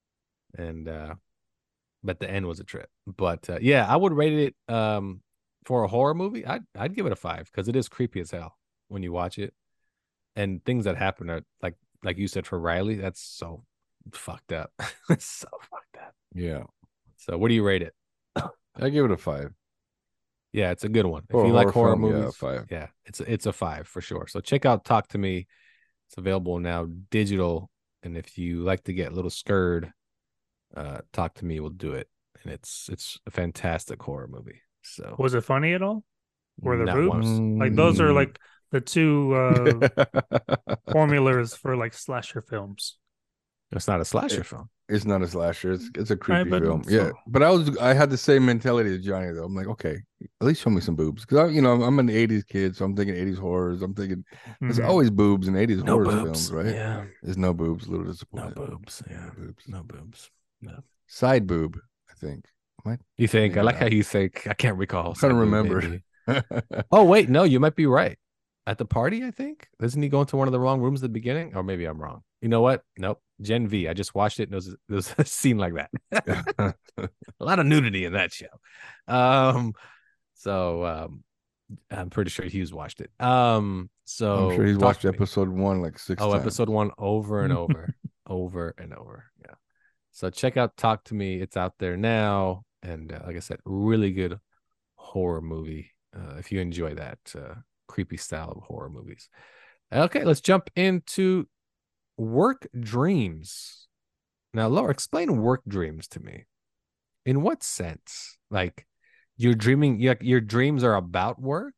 S4: and uh but the end was a trip. But uh, yeah, I would rate it um for a horror movie. I'd I'd give it a five because it is creepy as hell when you watch it, and things that happen are like like you said for Riley. That's so fucked up. It's so fucked up.
S6: Yeah,
S4: So what do you rate it?
S6: I give it a five.
S4: Yeah, it's a good one.
S6: For
S4: If
S6: a
S4: you like
S6: horror
S4: horror
S6: film, yeah,
S4: movies,
S6: five.
S4: yeah, it's a, it's a five for sure. So check out Talk to Me. It's available now digital, and if you like to get a little scared, uh, Talk to Me will do it, and it's it's a fantastic horror movie. So
S7: Was it funny at all? Were there
S4: not
S7: boobs?
S4: one-
S7: Like those are
S6: Mm.
S7: like the two uh, formulas for like slasher films.
S4: It's not a slasher
S6: It-
S4: film.
S6: It's not a slasher. It's it's a creepy
S7: but
S6: film.
S7: so-
S6: Yeah, but I was I had the same mentality as Johnny though. I'm like, okay, at least show me some boobs because I, you know, I'm, I'm an eighties kid, so I'm thinking eighties horrors. I'm thinking there's
S7: Mhm.
S6: always boobs in eighties
S4: No
S6: horror
S4: boobs,
S6: films, right?
S4: Yeah,
S6: There's no boobs. A little
S4: no
S6: disappointed.
S4: boobs. Yeah,
S6: No boobs.
S4: no boobs. No.
S6: Side boob, I think. Am
S4: You think? I
S6: Yeah.
S4: like how you think. I can't recall.
S6: I'm trying to
S4: Sabu,
S6: remember.
S4: maybe.
S6: I-
S4: Oh wait, no, you might be right. At the party, I think. Doesn't he go into one of the wrong rooms at the beginning? Or maybe I'm wrong. You know what? Nope. Gen V. I just watched it and there's, there's a scene like that. A lot of nudity in that show. Um, so um I'm pretty sure Hughes watched it. Um, so
S6: I'm sure he's
S4: talk
S6: watched
S4: to me.
S6: episode one like six
S4: Oh,
S6: times.
S4: episode one over and over, over and over. Yeah. So check out Talk to Me. It's out there now, and uh, like I said, really good horror movie. Uh, if you enjoy that uh, creepy style of horror movies. Okay, let's jump into work dreams. Now, Laura, explain work dreams to me. In what sense? Like you're dreaming, your your dreams are about work?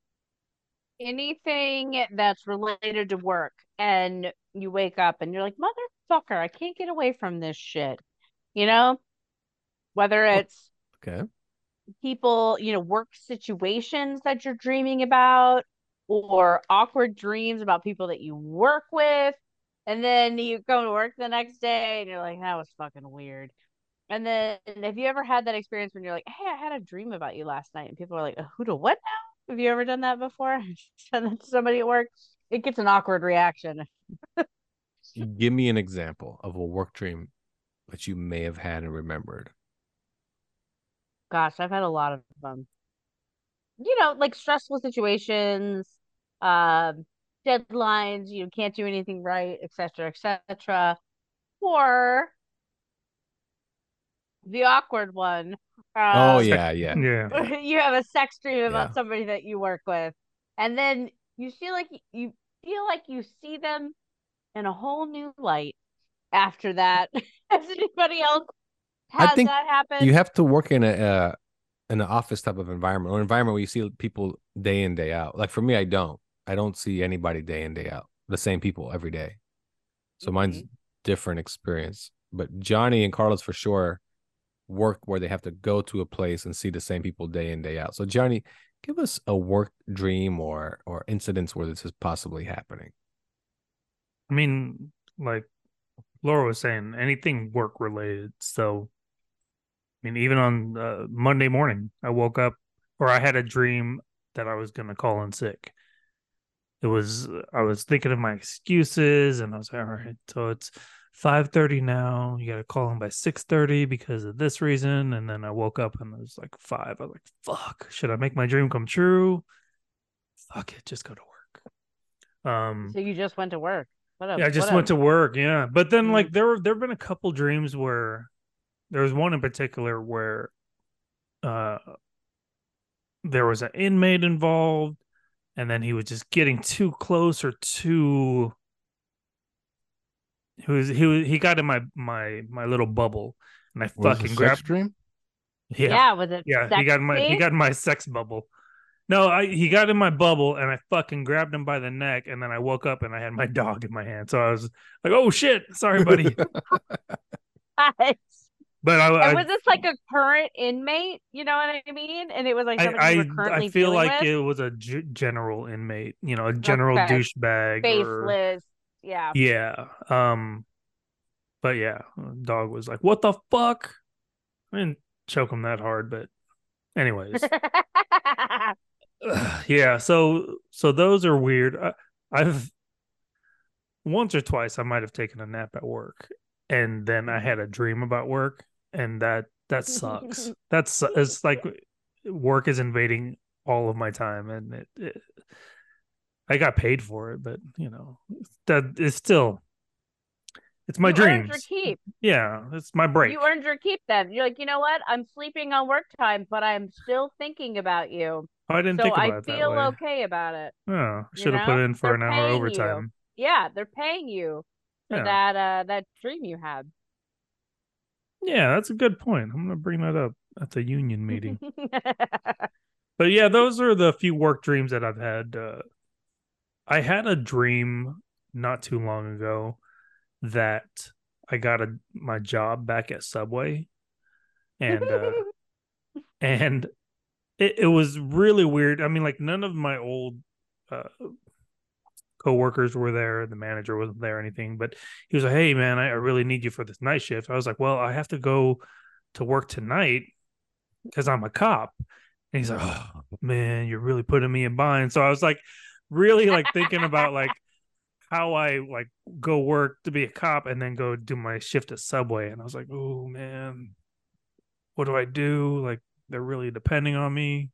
S5: Anything that's related to work, and you wake up and you're like, motherfucker, I can't get away from this shit. You know, whether it's
S4: Okay.
S5: people, you know, work situations that you're dreaming about, or awkward dreams about people that you work with. And then you go to work the next day and you're like, that was fucking weird. And then have you ever had that experience when you're like, hey, I had a dream about you last night? And people are like, who to what now? Have you ever done that before? Done that to somebody at work? it gets an awkward reaction.
S4: Give me an example of a work dream that you may have had and remembered.
S5: Gosh, I've had a lot of them. You know, like stressful situations, um, deadlines, you can't do anything right, et cetera, et cetera. Or the awkward one.
S4: Oh
S5: Um,
S4: yeah, yeah.
S7: Yeah.
S5: you have a sex dream about
S4: Yeah.
S5: somebody that you work with, and then you feel like you feel like you see them in a whole new light after that. Has anybody else
S4: I
S5: had
S4: think
S5: that happen?
S4: you have to work in a uh, in an office type of environment or environment where you see people day in day out. Like for me, I don't. I don't see anybody day in day out. The same people every day. So mine's
S5: Mhm.
S4: different experience. But Johnny and Carlos for sure work where they have to go to a place and see the same people day in day out. So Johnny, give us a work dream or or incidents where this is possibly happening.
S7: I mean, like Laura was saying, anything work related. So, I mean, even on uh, Monday morning, I woke up or I had a dream that I was going to call in sick. It was, I was thinking of my excuses and I was like, all right, so it's five thirty now. You got to call in by six thirty because of this reason. And then I woke up and it was like five. I was like, fuck, should I make my dream come true? Fuck it, just go to work. Um,
S5: So you just went to work. What a,
S7: yeah, I just
S5: what
S7: went
S5: a,
S7: to work. Yeah, but then
S5: Mm.
S7: like there were there've been a couple dreams where there was one in particular where uh there was an inmate involved, and then he was just getting too close or too. He was he was he got in my my my little bubble, and I
S6: Was it a
S7: fucking
S6: sex
S7: grabbed.
S6: dream?
S7: Yeah,
S5: yeah, was it
S7: yeah, he got in my he
S5: sexy?
S7: got in my sex bubble. No, I he got in my bubble and I fucking grabbed him by the neck, and then I woke up and I had my dog in my hand. So I was like, "Oh shit, sorry, buddy."
S5: Nice.
S7: But I,
S5: And
S7: I,
S5: was this like a current inmate? You know what I mean? And it was like
S7: I,
S5: somebody you were
S7: I,
S5: currently
S7: I feel
S5: dealing
S7: like
S5: with?
S7: it was a g- general inmate, you know, a general
S5: Okay.
S7: douchebag. Or,
S5: Faceless. Yeah.
S7: yeah. Um. But yeah, dog was like, "What the fuck?" I didn't choke him that hard, but anyways. Yeah, so so those are weird. I, I've once or twice I might have taken a nap at work, and then I had a dream about work, and that that sucks. That's it's like work is invading all of my time, and it, it I got paid for it, but you know that it's still it's my
S5: You earned your
S7: dreams.
S5: keep.
S7: Yeah, it's my break.
S5: You earned your keep then. You're like, you know what? I'm sleeping on work time, but I'm still thinking about you.
S7: Oh, I didn't
S5: So
S7: think about
S5: I
S7: it that
S5: feel
S7: way.
S5: okay about it.
S7: Oh,
S5: You
S7: should have put
S5: know?
S7: in for
S5: They're
S7: an hour
S5: paying
S7: overtime.
S5: you. Yeah, they're paying you for
S7: Yeah.
S5: that uh that dream you had.
S7: Yeah, that's a good point. I'm gonna bring that up at the union meeting. But yeah, those are the few work dreams that I've had. Uh, I had a dream not too long ago that I got a my job back at Subway, and uh, and it, it was really weird. I mean, like none of my old uh, coworkers were there. The manager wasn't there or anything, but he was like, "Hey, man, I, I really need you for this night shift." I was like, "Well, I have to go to work tonight because I'm a cop." And he's like, "Oh, man, you're really putting me in bind." So I was like, really like thinking about like how I like go work to be a cop and then go do my shift at Subway. And I was like, "Oh man, what do I do? Like they're really depending on me."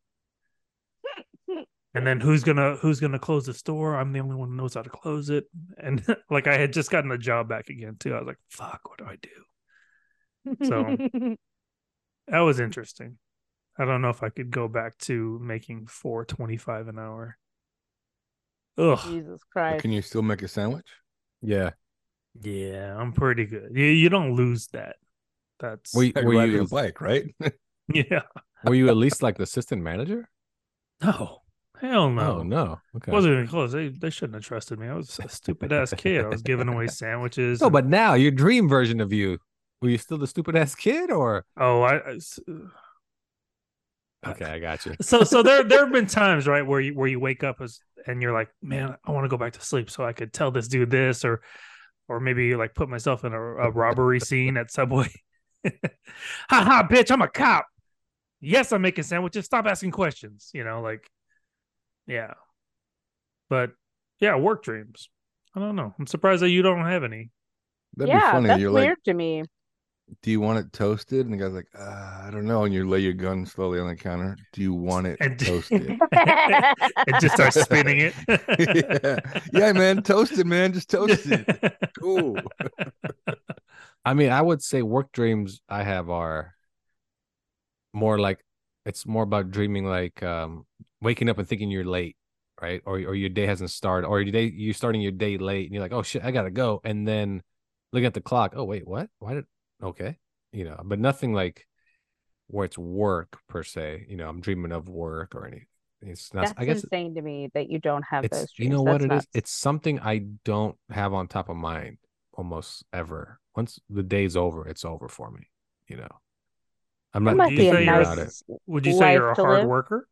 S7: And then who's gonna who's gonna close the store? I'm the only one who knows how to close it. And like I had just gotten the job back again too. I was like, "Fuck, what do I do?" So that was interesting. I don't know if I could go back to making four twenty five an hour. Ugh.
S5: Jesus
S6: But
S5: Christ.
S6: can you still make a sandwich?
S4: Yeah.
S7: Yeah, I'm pretty good. You you don't lose that. That's
S4: Were, you-
S6: Like
S4: were
S6: riding
S4: you
S6: a bike, right?
S7: yeah.
S4: were you at least like the assistant manager?
S7: No. Hell no.
S4: Oh no. Okay.
S7: Wasn't even close. They they shouldn't have trusted me. I was a stupid ass kid. I was giving away sandwiches.
S4: No,
S7: and-
S4: but now your dream version of you. Were you still the stupid ass kid or
S7: oh, I, I
S4: okay, I got you.
S7: so so there there have been times right where you where you wake up as and you're like, man, I want to go back to sleep so I could tell this dude this or or maybe like put myself in a, a robbery scene at Subway. Ha ha, bitch! I'm a cop. Yes, I'm making sandwiches. Stop asking questions. You know, like, yeah. But Yeah, work dreams. I don't know. I'm surprised that you don't have any.
S6: That'd
S5: yeah,
S6: be funny.
S5: that's
S6: You're
S5: weird
S6: like,
S5: to me.
S6: do you want it toasted? And the guy's like, uh, I don't know. And you lay your gun slowly on the counter. Do you want it
S7: And-
S6: toasted?
S7: It just starts spinning
S6: yeah.
S7: it.
S6: yeah, man. Toasted, man. Just toast it. Cool.
S4: I mean, I would say work dreams I have are more like it's more about dreaming like um waking up and thinking you're late, right? Or or your day hasn't started, or your day you're starting your day late and you're like, oh shit, I gotta go. And then look at the clock. Oh, wait, what? Why did okay. You know, but nothing like where it's work per se. You know, I'm dreaming of work or anything. It's not
S5: That's
S4: I guess
S5: insane to me that you don't have
S4: it's
S5: those dreams.
S4: you know what
S5: That's
S4: it
S5: nuts.
S4: is? It's something I don't have on top of mind almost ever. Once the day's over, it's over for me. You know, I'm
S5: That
S4: not
S5: might
S7: Do
S5: be
S7: you
S5: a
S7: say
S4: thinking
S7: you're-
S4: about it.
S5: nice
S7: Would you say you're a
S5: life to
S7: hard
S5: live.
S7: worker?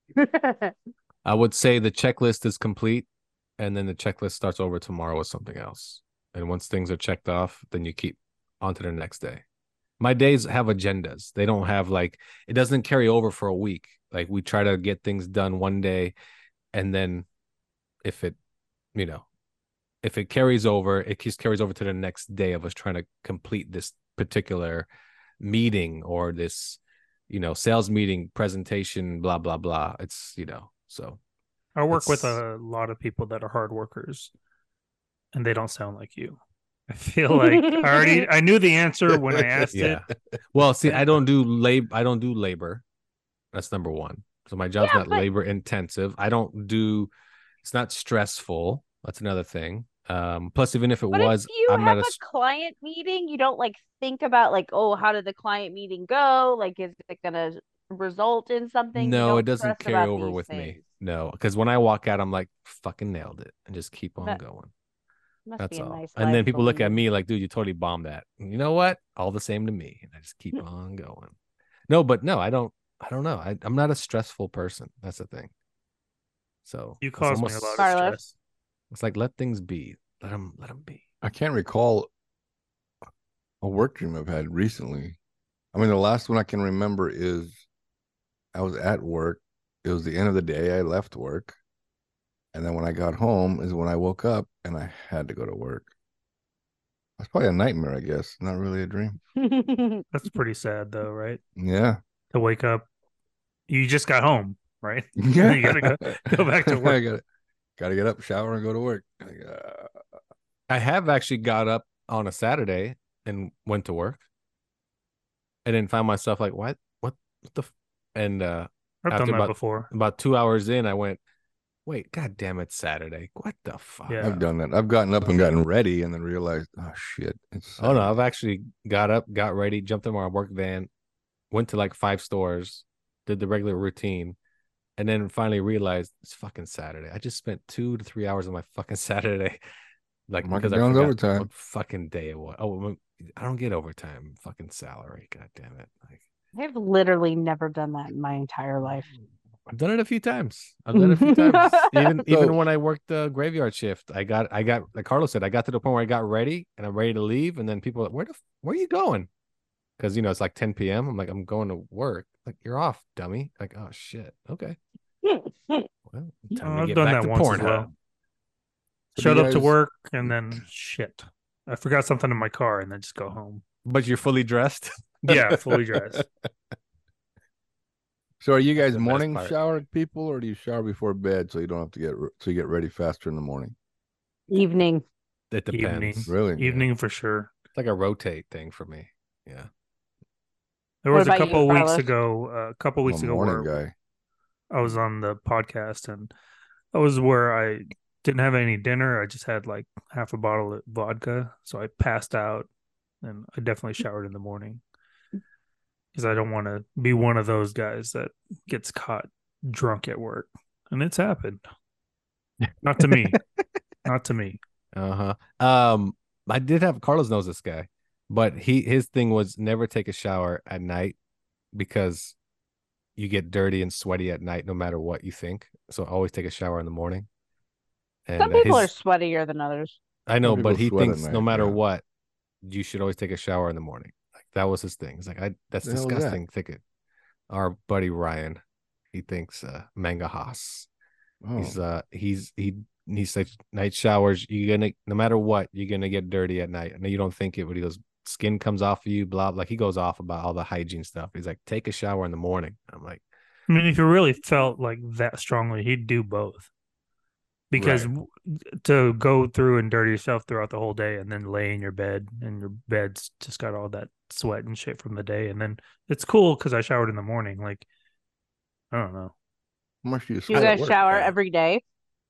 S4: I would say the checklist is complete, and then the checklist starts over tomorrow with something else. And once things are checked off, then you keep on to the next day. My days have agendas. They don't have like it doesn't carry over for a week. Like we try to get things done one day, and then if it, you know, if it carries over, it just carries over to the next day of us trying to complete this particular meeting or this, you know, sales meeting, presentation, blah blah blah. It's you know, so
S7: I work with
S4: It's-
S7: a lot of people that are hard workers, and they don't sound like you. I feel like I already I knew the answer when I asked
S4: yeah.
S7: it.
S4: Well, see, I don't do lab. I don't do labor. That's number one. So my job's
S5: Yeah,
S4: not
S5: but-
S4: labor intensive. I don't do. It's not stressful. That's another thing. Um, plus, even if it
S5: But
S4: was,
S5: if you
S4: I'm
S5: have
S4: not
S5: a
S4: a. s-
S5: client meeting, you don't like think about like, oh, how did the client meeting go? Like, is it gonna result in something? You
S4: No,
S5: don't
S4: it doesn't
S5: stress
S4: carry
S5: about
S4: over
S5: these
S4: with me.
S5: things.
S4: No, because when I walk out, I'm like, fucking nailed it, and just keep on
S5: That
S4: going.
S5: Must
S4: That's
S5: be a
S4: all.
S5: nice
S4: And then
S5: life
S4: people
S5: to
S4: look at
S5: lead.
S4: me like, dude, you totally bombed that. And you know what? All the same to me. And I just keep on going. No, but no, I don't. I don't know. I, I'm not a stressful person. That's the thing. So
S7: You
S4: it's
S7: cause me a
S4: almost-
S7: lot of
S5: Carlos.
S7: stress.
S4: It's like let things be. Let them. Let them be.
S6: I can't recall a work dream I've had recently. I mean, the last one I can remember is I was at work. It was the end of the day. I left work. And then when I got home is when I woke up and I had to go to work. That's probably a nightmare, I guess. Not really a dream.
S7: That's pretty sad though, right?
S6: Yeah.
S7: To wake up, you just got home, right?
S6: Yeah.
S7: You gotta go, go back to
S6: I
S7: work.
S6: gotta, gotta get up, shower, and go to work. Like, uh,
S4: I have actually got up on a Saturday and went to work, and then found myself like, what, what, what the, f-? and uh,
S7: I've
S4: after
S7: done that
S4: about-
S7: before.
S4: about two hours in, I went, wait, god damn it, Saturday. What the fuck?
S7: Yeah.
S6: I've done that. I've gotten up and gotten ready and then realized, oh shit. It's
S4: Oh no,
S6: Saturday.
S4: I've actually got up, got ready, jumped in my work van, went to like five stores, did the regular routine, and then finally realized it's fucking Saturday. I just spent two to three hours of my fucking Saturday, like
S6: Mark
S4: because
S6: it
S4: I
S6: down as
S4: forgot
S6: overtime.
S4: what fucking day it was. Oh, I don't get overtime, fucking salary. God damn it! Like
S5: I've literally never done that in my entire life.
S4: I've done it a few times. I've done it a few times. Even even
S6: So-
S4: when I worked the graveyard shift, I got I got like Carlos said, I got to the point where I got ready and I'm ready to leave, and then people, were like, where the f- where are you going? Because you know it's like ten p.m. I'm like, I'm going to work. Like, you're off, dummy. Like, oh shit. Okay. Well, time
S7: Oh,
S4: to
S7: I've
S4: get
S7: done
S4: back
S7: that
S4: to
S7: once as
S4: Pornhub.
S7: well.
S6: So
S7: Showed
S6: do you
S7: up to
S6: guys-
S7: work and then shit. I forgot something in my car and then just go home.
S4: But you're fully dressed.
S7: Yeah, fully dressed.
S6: So are you
S4: That's
S6: guys
S4: the best
S6: morning
S4: part.
S6: shower people, or do you shower before bed so you don't have to get re- so you get ready faster in the morning?
S5: Evening.
S4: It depends.
S7: Evening.
S6: Really? Yeah.
S7: Evening for sure.
S4: It's like a rotate thing for me. Yeah.
S7: There
S5: What
S7: was a
S5: about you,
S7: couple weeks
S5: Carlos?
S7: ago, uh, a couple
S6: I'm
S7: weeks
S6: a
S7: ago
S6: morning
S7: where
S6: guy.
S7: I was on the podcast and I was where I didn't have any dinner. I just had like half a bottle of vodka. So I passed out and I definitely showered in the morning because I don't want to be one of those guys that gets caught drunk at work. And it's happened. Not to me. Not to me.
S4: Uh huh. Um, I did have Carlos knows this guy, but he his thing was never take a shower at night because you get dirty and sweaty at night no matter what you think. So always take a shower in the morning. And
S5: Some
S4: uh,
S5: people
S4: his-
S5: are sweatier than others.
S4: I know,
S6: Some
S4: but
S6: people
S4: he
S6: sweat at
S4: thinks no
S6: night,
S4: matter
S6: yeah.
S4: what, you should always take a shower in the morning. Like that was his thing. He's like, I that's
S6: The hell is that?
S4: disgusting. Think it. Our buddy Ryan, he thinks uh, manga Haas.
S6: Oh.
S4: He's uh he's he he says night showers, you're gonna no matter what, you're gonna get dirty at night. I know you don't think it, but he goes, skin comes off of you, blah, like he goes off about all the hygiene stuff. He's like, take a shower in the morning. I'm like,
S7: I mean, if you really felt like that strongly, he'd do both. Because
S4: Right.
S7: w- to go through and dirty yourself throughout the whole day and then lay in your bed and your bed's just got all that sweat and shit from the day. And then it's cool because I showered in the morning. Like, I don't know.
S6: How much do you
S5: Do you
S6: sweat at
S5: guys
S6: work?
S5: shower
S6: Yeah.
S5: every day?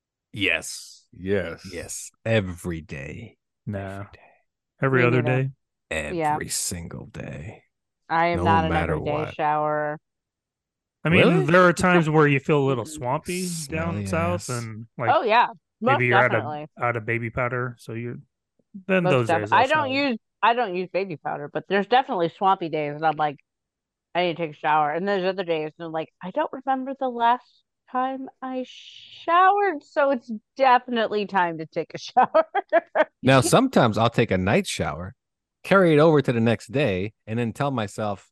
S4: yes,
S6: Yes.
S4: yes, every day,
S7: Nah.
S4: every day,
S7: Every
S5: Me
S7: other
S5: neither.
S7: day.
S4: every
S5: Yeah.
S4: single day.
S5: I am
S4: No
S5: not an
S4: matter
S5: everyday
S4: what.
S5: shower.
S7: I mean,
S4: Really?
S7: there are times where you feel a little
S5: Mm-mm.
S7: swampy
S4: Smelly
S7: down south
S4: ass.
S7: and like
S5: Oh yeah, most
S7: maybe you're out
S5: definitely.
S7: of out of baby powder. So you're then
S5: Most
S7: those
S5: def-
S7: days I'll
S5: I don't
S7: shower.
S5: use I don't use baby powder, but there's definitely swampy days and I'm like, I need to take a shower. And there's other days and I'm like, I don't remember the last time I showered, so it's definitely time to take a shower.
S4: Now, sometimes I'll take a night shower, carry it over to the next day, and then tell myself,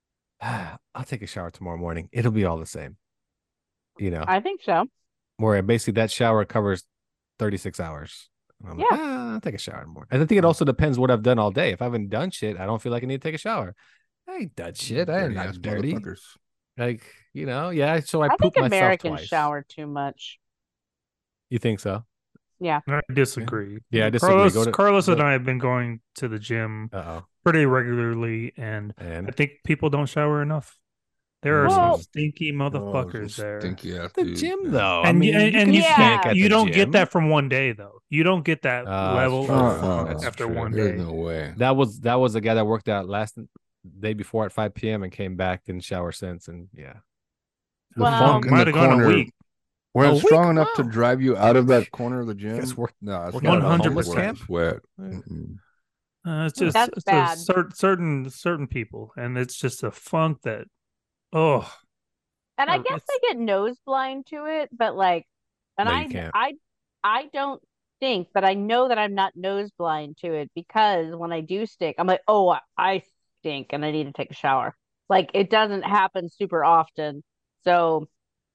S4: ah, I'll take a shower tomorrow morning. It'll be all the same. You know,
S5: I think so.
S4: where basically that shower covers thirty-six hours. And I'm like,
S5: Yeah.
S4: ah, I'll take a shower in the morning. And I think it also depends what I've done all day. If I haven't done shit, I don't feel like I need to take a shower. I ain't done shit. I am
S6: Dirty-ass
S4: not dirty.
S6: motherfuckers.
S4: Like, you know, yeah. So I,
S5: I
S4: poop
S5: think
S4: myself
S5: Americans
S4: twice.
S5: shower too much.
S4: You think so?
S5: Yeah.
S7: I disagree.
S4: Yeah, I disagree.
S7: Carlos,
S4: Go to-
S7: Carlos and
S4: go-
S7: I have been going to the gym
S4: Uh oh.
S7: pretty regularly, and
S4: And
S7: I think people don't shower enough. There are
S5: Well-
S7: some stinky
S6: Oh,
S7: motherfuckers
S6: some
S7: there.
S6: Stinky ass
S4: the
S6: dudes,
S4: gym,
S6: man.
S4: though.
S7: And
S4: I mean,
S7: you, and,
S4: you
S7: and
S4: can
S7: you
S5: Yeah.
S4: stank
S7: can't,
S4: at
S7: you
S4: the
S7: don't
S4: gym.
S7: get that from one day though. You don't get that
S4: Uh,
S7: level
S4: that's
S7: of
S4: true.
S6: Oh,
S7: funk
S6: that's
S7: after
S4: true.
S7: one
S6: There's
S7: day.
S6: no way.
S4: That was that was the guy that worked out last day before at five p.m. and came back, didn't shower since, and yeah.
S6: The
S5: Well,
S6: funk in
S7: might
S6: the
S7: have gone a
S6: corner,
S7: week.
S6: when
S4: A
S6: it's
S4: week?
S6: strong enough to
S4: Wow.
S6: drive you out of that corner of the gym.
S4: guys work-
S6: no, it's
S4: working
S6: not
S7: at a
S6: enough
S7: homeless
S6: worth the
S4: camp?
S6: Sweat.
S4: Yeah.
S6: Mm-mm.
S7: Uh, it's just
S5: That's
S7: it's
S5: bad.
S7: a cer- certain certain people, and it's just a funk that, oh,
S5: And I
S7: Oh,
S5: guess
S7: it's-
S5: I get nose blind to it, but like, and
S4: No, you
S5: I,
S4: can't.
S5: I, I don't stink, but I know that I'm not nose blind to it because when I do stink, I'm like, oh, I stink and I need to take a shower. Like it doesn't happen super often, so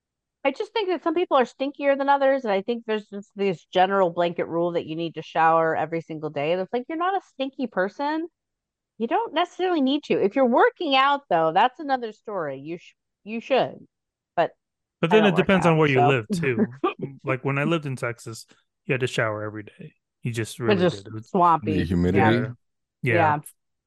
S5: I just think that some people are stinkier than others, and I think there's just this general blanket rule that you need to shower every single day. And it's like you're not a stinky person. You don't necessarily need to. If you're working out, though, that's another story. You sh- you should, but
S7: but
S5: I
S7: then
S5: don't
S7: it
S5: work
S7: depends on
S5: out,
S7: where you
S5: so.
S7: live too. Like when I lived in Texas, you had to shower every day. You just really
S5: it's just
S7: did. It was-
S5: swampy.
S6: The humidity.
S5: Yeah.
S7: yeah, yeah.
S5: Yeah.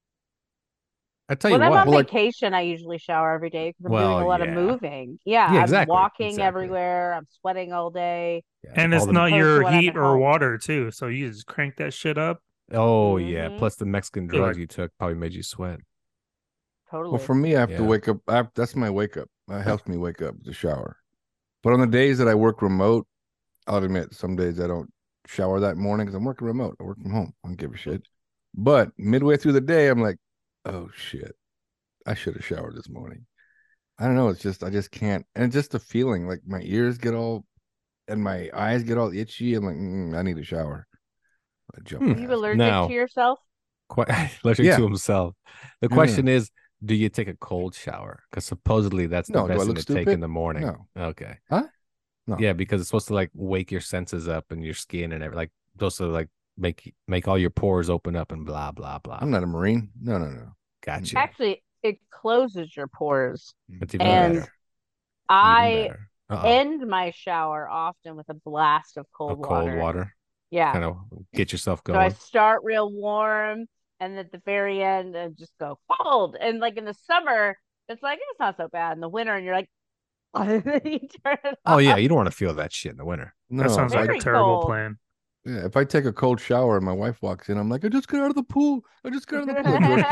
S4: I tell you
S5: When I'm
S4: what,
S5: on
S6: like-
S5: vacation, I usually shower every day because I'm
S4: Well,
S5: doing a lot
S4: yeah.
S5: of moving. Yeah,
S4: Yeah,
S5: I'm
S4: exactly,
S5: walking
S4: exactly.
S5: everywhere. I'm sweating all day.
S4: yeah,
S7: And
S4: all
S7: it's
S4: the-
S7: not
S5: opposed to
S7: your
S5: when I'm
S7: heat
S5: at
S7: or
S5: home.
S7: water too, so you just crank that shit up.
S4: Oh yeah,
S5: Mhm.
S4: plus the Mexican
S7: Feel
S4: drugs
S7: like-
S4: you took probably made you sweat.
S5: Totally.
S6: Well, for me, I have to
S4: Yeah.
S6: wake up. I, that's my wake up. That helps me wake up to shower. But on the days that I work remote, I'll admit some days I don't shower that morning because I'm working remote. I work from home. I don't give a shit. But midway through the day, I'm like, oh shit, I should have showered this morning. I don't know. It's just I just can't, and it's just the feeling like my ears get all, and my eyes get all itchy. I'm like, mm, I need a shower. I jump.
S4: Hmm.
S5: Are you
S6: fast.
S5: allergic
S4: Now-
S5: to yourself?
S4: Quite allergic
S6: Yeah.
S4: to himself. The
S6: Yeah.
S4: question is, do you take a cold shower? Because supposedly that's the
S6: No, do I
S4: best thing
S6: look
S4: to take
S6: stupid?
S4: in the morning.
S6: No.
S4: Okay.
S6: Huh? No.
S4: Yeah, because it's supposed to like wake your senses up and your skin and everything. Like those to like make make all your pores open up and blah blah blah.
S6: I'm not a Marine. No, no, no.
S4: Gotcha.
S5: Actually, it closes your pores.
S4: That's even
S5: and
S4: better. Even
S5: I
S4: better. Uh-oh.
S5: end my shower often with a blast of
S4: A
S5: cold,
S4: cold
S5: water.
S4: water.
S5: Yeah.
S4: Kind of get yourself
S5: So I
S4: going.
S5: start real warm, and at the very end, I just go cold. And like in the summer, it's like it's not so bad. In the winter, and you're like, you turn it
S4: Oh
S5: off.
S4: yeah, you don't want to feel that shit in the winter.
S6: No,
S7: That sounds like
S5: Very
S7: a terrible
S5: cold.
S7: plan.
S6: yeah, if I take a cold shower and my wife walks in, I'm like, I just got out of the pool. I just got out of the pool. George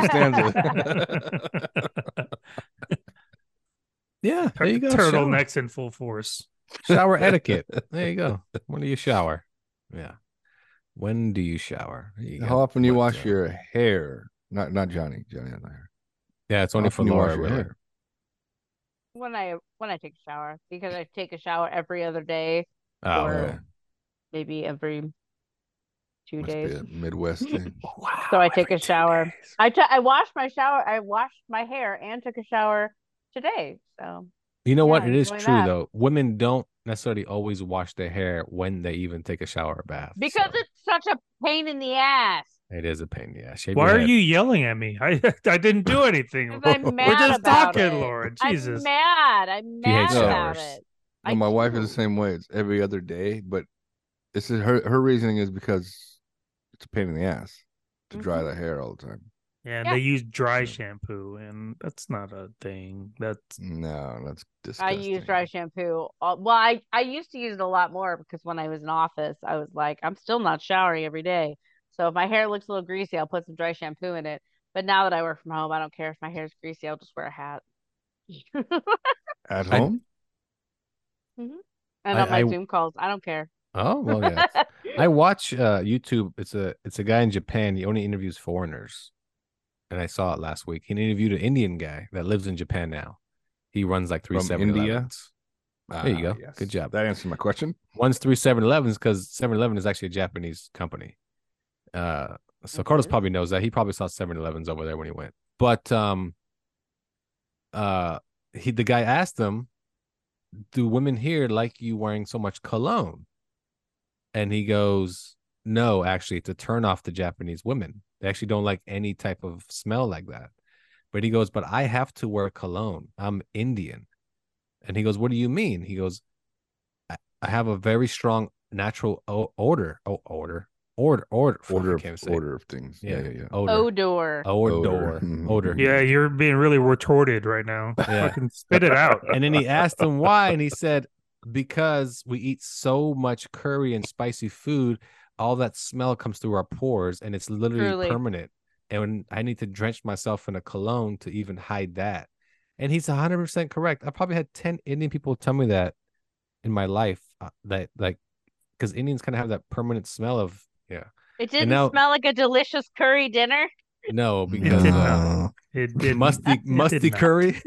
S6: Costanza.
S4: Yeah, there you go.
S7: Turtlenecks in full force.
S4: Shower, shower etiquette. There you go. When do you shower? Yeah. When do you shower? You
S6: How
S4: got
S6: often do you
S4: what,
S6: wash
S4: uh,
S6: your hair? Not not Johnny. Johnny has no hair.
S4: Yeah, it's
S6: How
S4: only for
S6: often do you
S4: Laura.
S6: wash your
S4: Really.
S6: hair?
S5: when I when I take a shower because I take a shower every other day
S4: Oh,
S5: or
S4: okay.
S5: maybe every two
S6: Must
S5: days.
S6: be a Midwest thing.
S4: Wow,
S5: So I take
S4: every
S5: a
S4: two
S5: shower.
S4: days.
S5: I t- I washed my shower. I washed my hair and took a shower today. So
S4: You know
S5: Yeah,
S4: what? It is
S5: enjoy
S4: true
S5: that.
S4: though. Women don't necessarily always wash their hair when they even take a shower or bath.
S5: Because
S4: so
S5: it's such a pain in the ass.
S4: it is a pain. Yeah. Shave
S7: Why
S4: your
S7: are
S4: head.
S7: you yelling at me? I I didn't do anything.
S5: 'Cause I'm
S7: We're
S5: mad
S7: just
S5: about
S7: talking,
S5: it.
S7: Laura. Jesus.
S5: I'm mad. I'm
S4: She hates
S5: mad about
S4: showers.
S5: it.
S6: No,
S5: I
S6: my wife
S5: do.
S6: is the same way. It's every other day, but this is her her reasoning is because it's a pain in the ass to dry
S5: Mhm.
S6: the hair all the time.
S7: Yeah, and
S5: Yeah.
S7: they use dry
S6: So-
S7: shampoo, and that's not a thing. That's
S6: No, that's
S5: I
S6: disgusting.
S5: use dry shampoo. Uh, Well, I, I used to use it a lot more because when I was in office, I was like, I'm still not showering every day. So if my hair looks a little greasy, I'll put some dry shampoo in it. But now that I work from home, I don't care if my hair's greasy. I'll just wear a hat.
S6: At
S4: I-
S6: home.
S5: And
S4: I-
S5: on my
S4: I-
S5: Zoom calls, I don't care.
S4: Oh well, yeah. I watch uh, YouTube. It's a it's a guy in Japan. He only interviews foreigners, and I saw it last week. He interviewed an Indian guy that lives in Japan now. He runs like three
S6: From
S4: seven
S6: India?
S4: elevens. There you
S6: Ah,
S4: go.
S6: yes.
S4: Good job.
S6: That answers my question.
S4: One's three seven elevens because seven eleven is actually a Japanese company. Uh, so Carlos
S5: Mhm.
S4: probably knows that. He probably saw seven elevens over there when he went. But um, uh, he the guy asked him, "Do women here like you wearing so much cologne?" And he goes, "No, actually, it's a turn off to Japanese women. They actually don't like any type of smell like that." But he goes, "But I have to wear cologne. I'm Indian." And he goes, "What do you mean?" He goes, I, I have a very strong natural o- odor. Oh, odor. Order. Order. Fuck,
S6: Order
S4: I
S6: of
S4: can't say.
S6: order of things. Yeah,
S4: Yeah.
S6: yeah, yeah.
S4: Odor.
S5: Odor.
S4: Odor.
S6: Odor.
S4: Odor.
S7: yeah, you're being really retorted right now.
S4: Yeah.
S7: Fucking spit it out.
S4: And then he asked him why, and he said, "Because we eat so much curry and spicy food, all that smell comes through our pores, and it's literally
S5: Truly.
S4: permanent. And when I need to drench myself in a cologne to even hide that." And he's one hundred percent correct. I probably had ten Indian people tell me that in my life, uh, that like, because Indians kind of have that permanent smell of, yeah.
S5: It didn't
S4: now-
S5: smell like a delicious curry dinner.
S4: No,
S7: It
S4: because
S7: did
S4: uh,
S7: not. It did
S4: musty
S7: it
S4: musty
S7: did not.
S4: curry.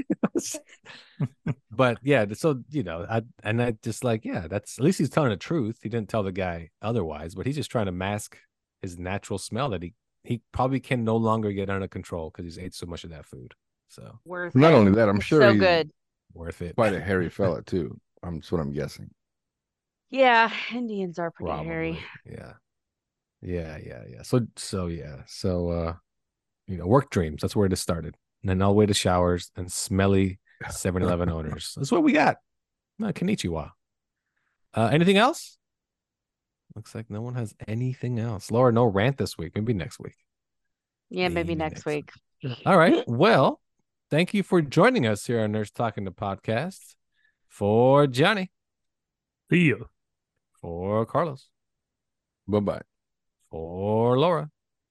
S4: But yeah, so you know, I and I just like, yeah, that's at least he's telling the truth. He didn't tell the guy otherwise, but he's just trying to mask his natural smell that he he probably can no longer get under control because he's ate so much of that food. So
S5: Worth
S6: Not
S5: it.
S6: only that, I'm
S5: It's
S6: sure
S5: so
S6: he's
S5: good.
S4: worth it.
S6: quite a hairy fella too. I'm that's what I'm guessing.
S5: Yeah, Indians are pretty
S4: Probably.
S5: hairy.
S4: Yeah. Yeah, yeah, yeah. So so yeah. So uh you know, work dreams. That's where it started. And then all the way to showers and smelly seven eleven owners. That's what we got. No, konnichiwa. Uh, anything else? Looks like no one has anything else. Laura, no rant this week. Maybe next week.
S5: Yeah, maybe
S4: Maybe
S5: next
S4: next
S5: week.
S4: All right. Well, thank you for joining us here on Nurse Talking the Podcast. For Johnny,
S7: See you.
S4: for Carlos,
S6: Bye bye.
S4: for Laura,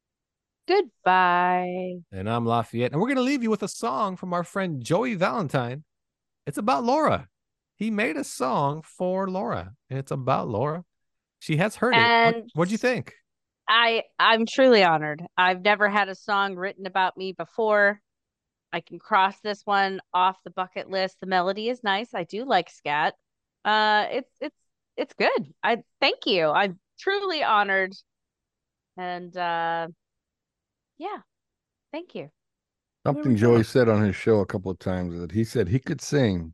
S5: Goodbye.
S4: and I'm Lafayette. And we're going to leave you with a song from our friend Joey Valentine. It's about Laura. He made a song for Laura, and it's about Laura. She has heard it. What,
S5: And-
S4: what'd you think?
S5: I I'm truly honored. I've never had a song written about me before. I can cross this one off the bucket list. The melody is nice. I do like scat. Uh, it's it's it's good. I thank you. I'm truly honored. And uh, yeah, thank you.
S6: Something Joey said on his show a couple of times that he said he could sing.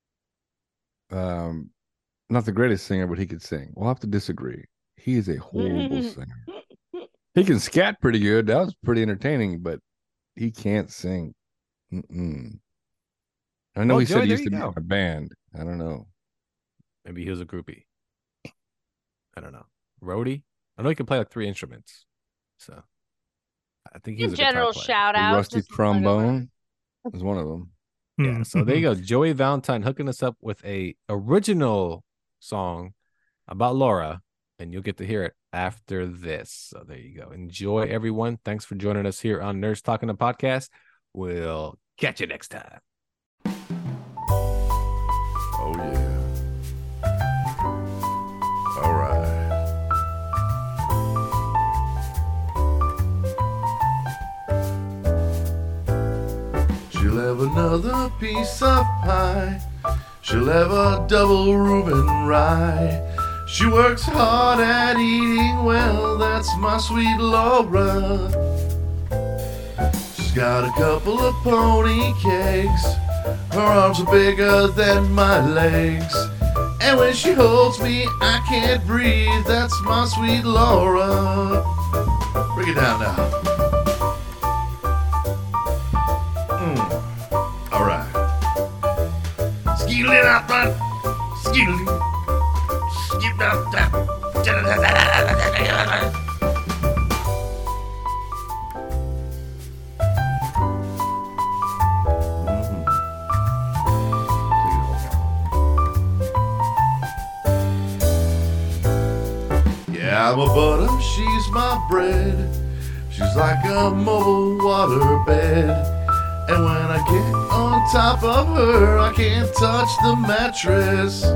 S6: Um, not the greatest singer, but he could sing. We'll have to disagree. He is a horrible singer. He can scat pretty good. That was pretty entertaining, but he can't sing. Mm-mm. I know
S4: Well,
S6: he
S4: Joey,
S6: said he
S4: there
S6: used
S4: you
S6: to be
S4: go.
S6: in a band. I don't know.
S4: Maybe he was a groupie. I don't know. Roadie? I know he can play like three instruments. So I think he's
S5: In
S4: a guitar
S5: general,
S4: player.
S5: shout
S6: The
S5: out.
S6: rusty
S5: just plug 'em
S6: trombone is one of them.
S4: Yeah, so there you go. Joey Valentine hooking us up with a original song about Laura, and you'll get to hear it after this. So there you go. Enjoy, everyone. Thanks for joining us here on Nerds Talking the Podcast. We'll catch you next time.
S2: Oh, yeah. All right. She'll have another piece of pie. She'll have a double Reuben rye. She works hard at eating well. That's my sweet Laura. She's got a couple of pony cakes Her arms are bigger than my legs. And when she holds me, I can't breathe. That's my sweet Laura. Bring it down now. Mm. All right. Skeeling out front. Skeeling. Skeeling out front. I'm a butter, she's my bread. She's like a mobile water bed. And when I get on top of her, I can't touch the mattress.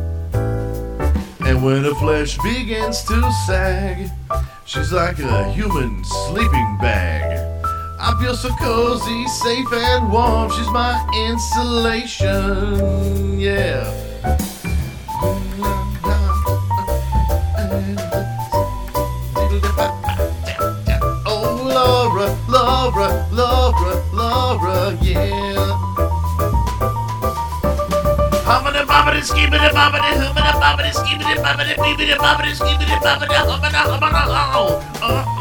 S2: And when her flesh begins to sag, she's like a human sleeping bag. I feel so cozy, safe and warm. She's my insulation, yeah. Laura, Laura, Laura, yeah. Humming, bobbing, skimming, bobbing, humming, bobbing, skimming, bobbing, beeping, bobbing, skimming, bobbing, humming, humming, oh, uh,